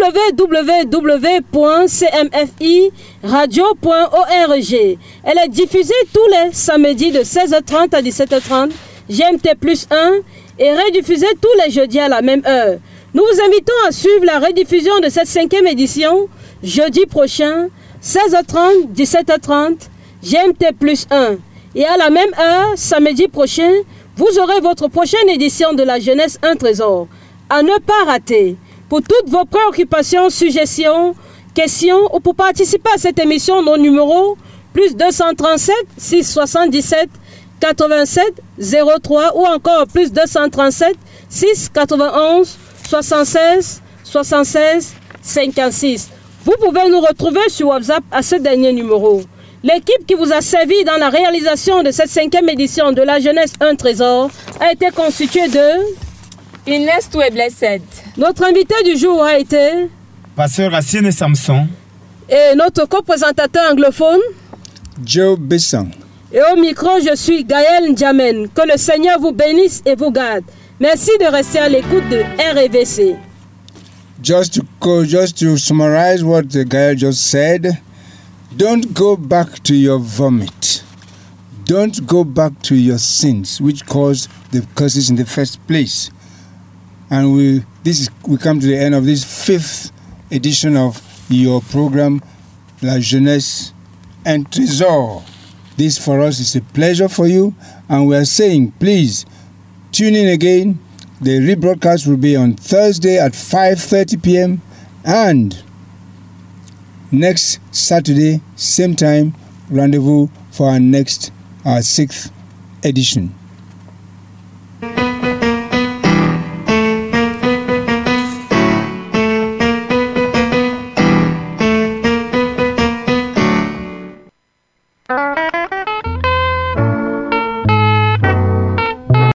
B: www.cmfiradio.org. Elle est diffusée tous les samedis de 16h30 à 17h30, GMT plus 1, et rediffusée tous les jeudis à la même heure. Nous vous invitons à suivre la rediffusion de cette 5e édition jeudi prochain, 16h30, 17h30, GMT plus 1. Et à la même heure, samedi prochain, vous aurez votre prochaine édition de la jeunesse un trésor. À ne pas rater. Pour toutes vos préoccupations, suggestions, questions ou pour participer à cette émission, nos numéros, plus 237 677 87 03 ou encore plus 237 691 76 76 56. Vous pouvez nous retrouver sur WhatsApp à ce dernier numéro. L'équipe qui vous a servi dans la réalisation de cette 5e édition de la jeunesse un trésor a été constituée de
D: Inès Toué-Blessed.
B: Notre invité du jour a été
F: Pasteur Assiene Samson.
B: et notre co-présentateur anglophone.
C: Joe Besson.
B: Et au micro, je suis Gaël Ndjamen. Que le Seigneur vous bénisse et vous garde. Merci de rester à l'écoute de RVC.
C: Just to summarize what the guy just said, don't go back to your vomit. Don't go back to your sins, which caused the curses in the first place. And we come to the end of this 5th edition of your program, La Jeunesse un Trésor. This for us is a pleasure for you, and we are saying, please tune in again. The rebroadcast will be on Thursday at 5:30 p.m. and next Saturday, same time, rendezvous for our 6th edition.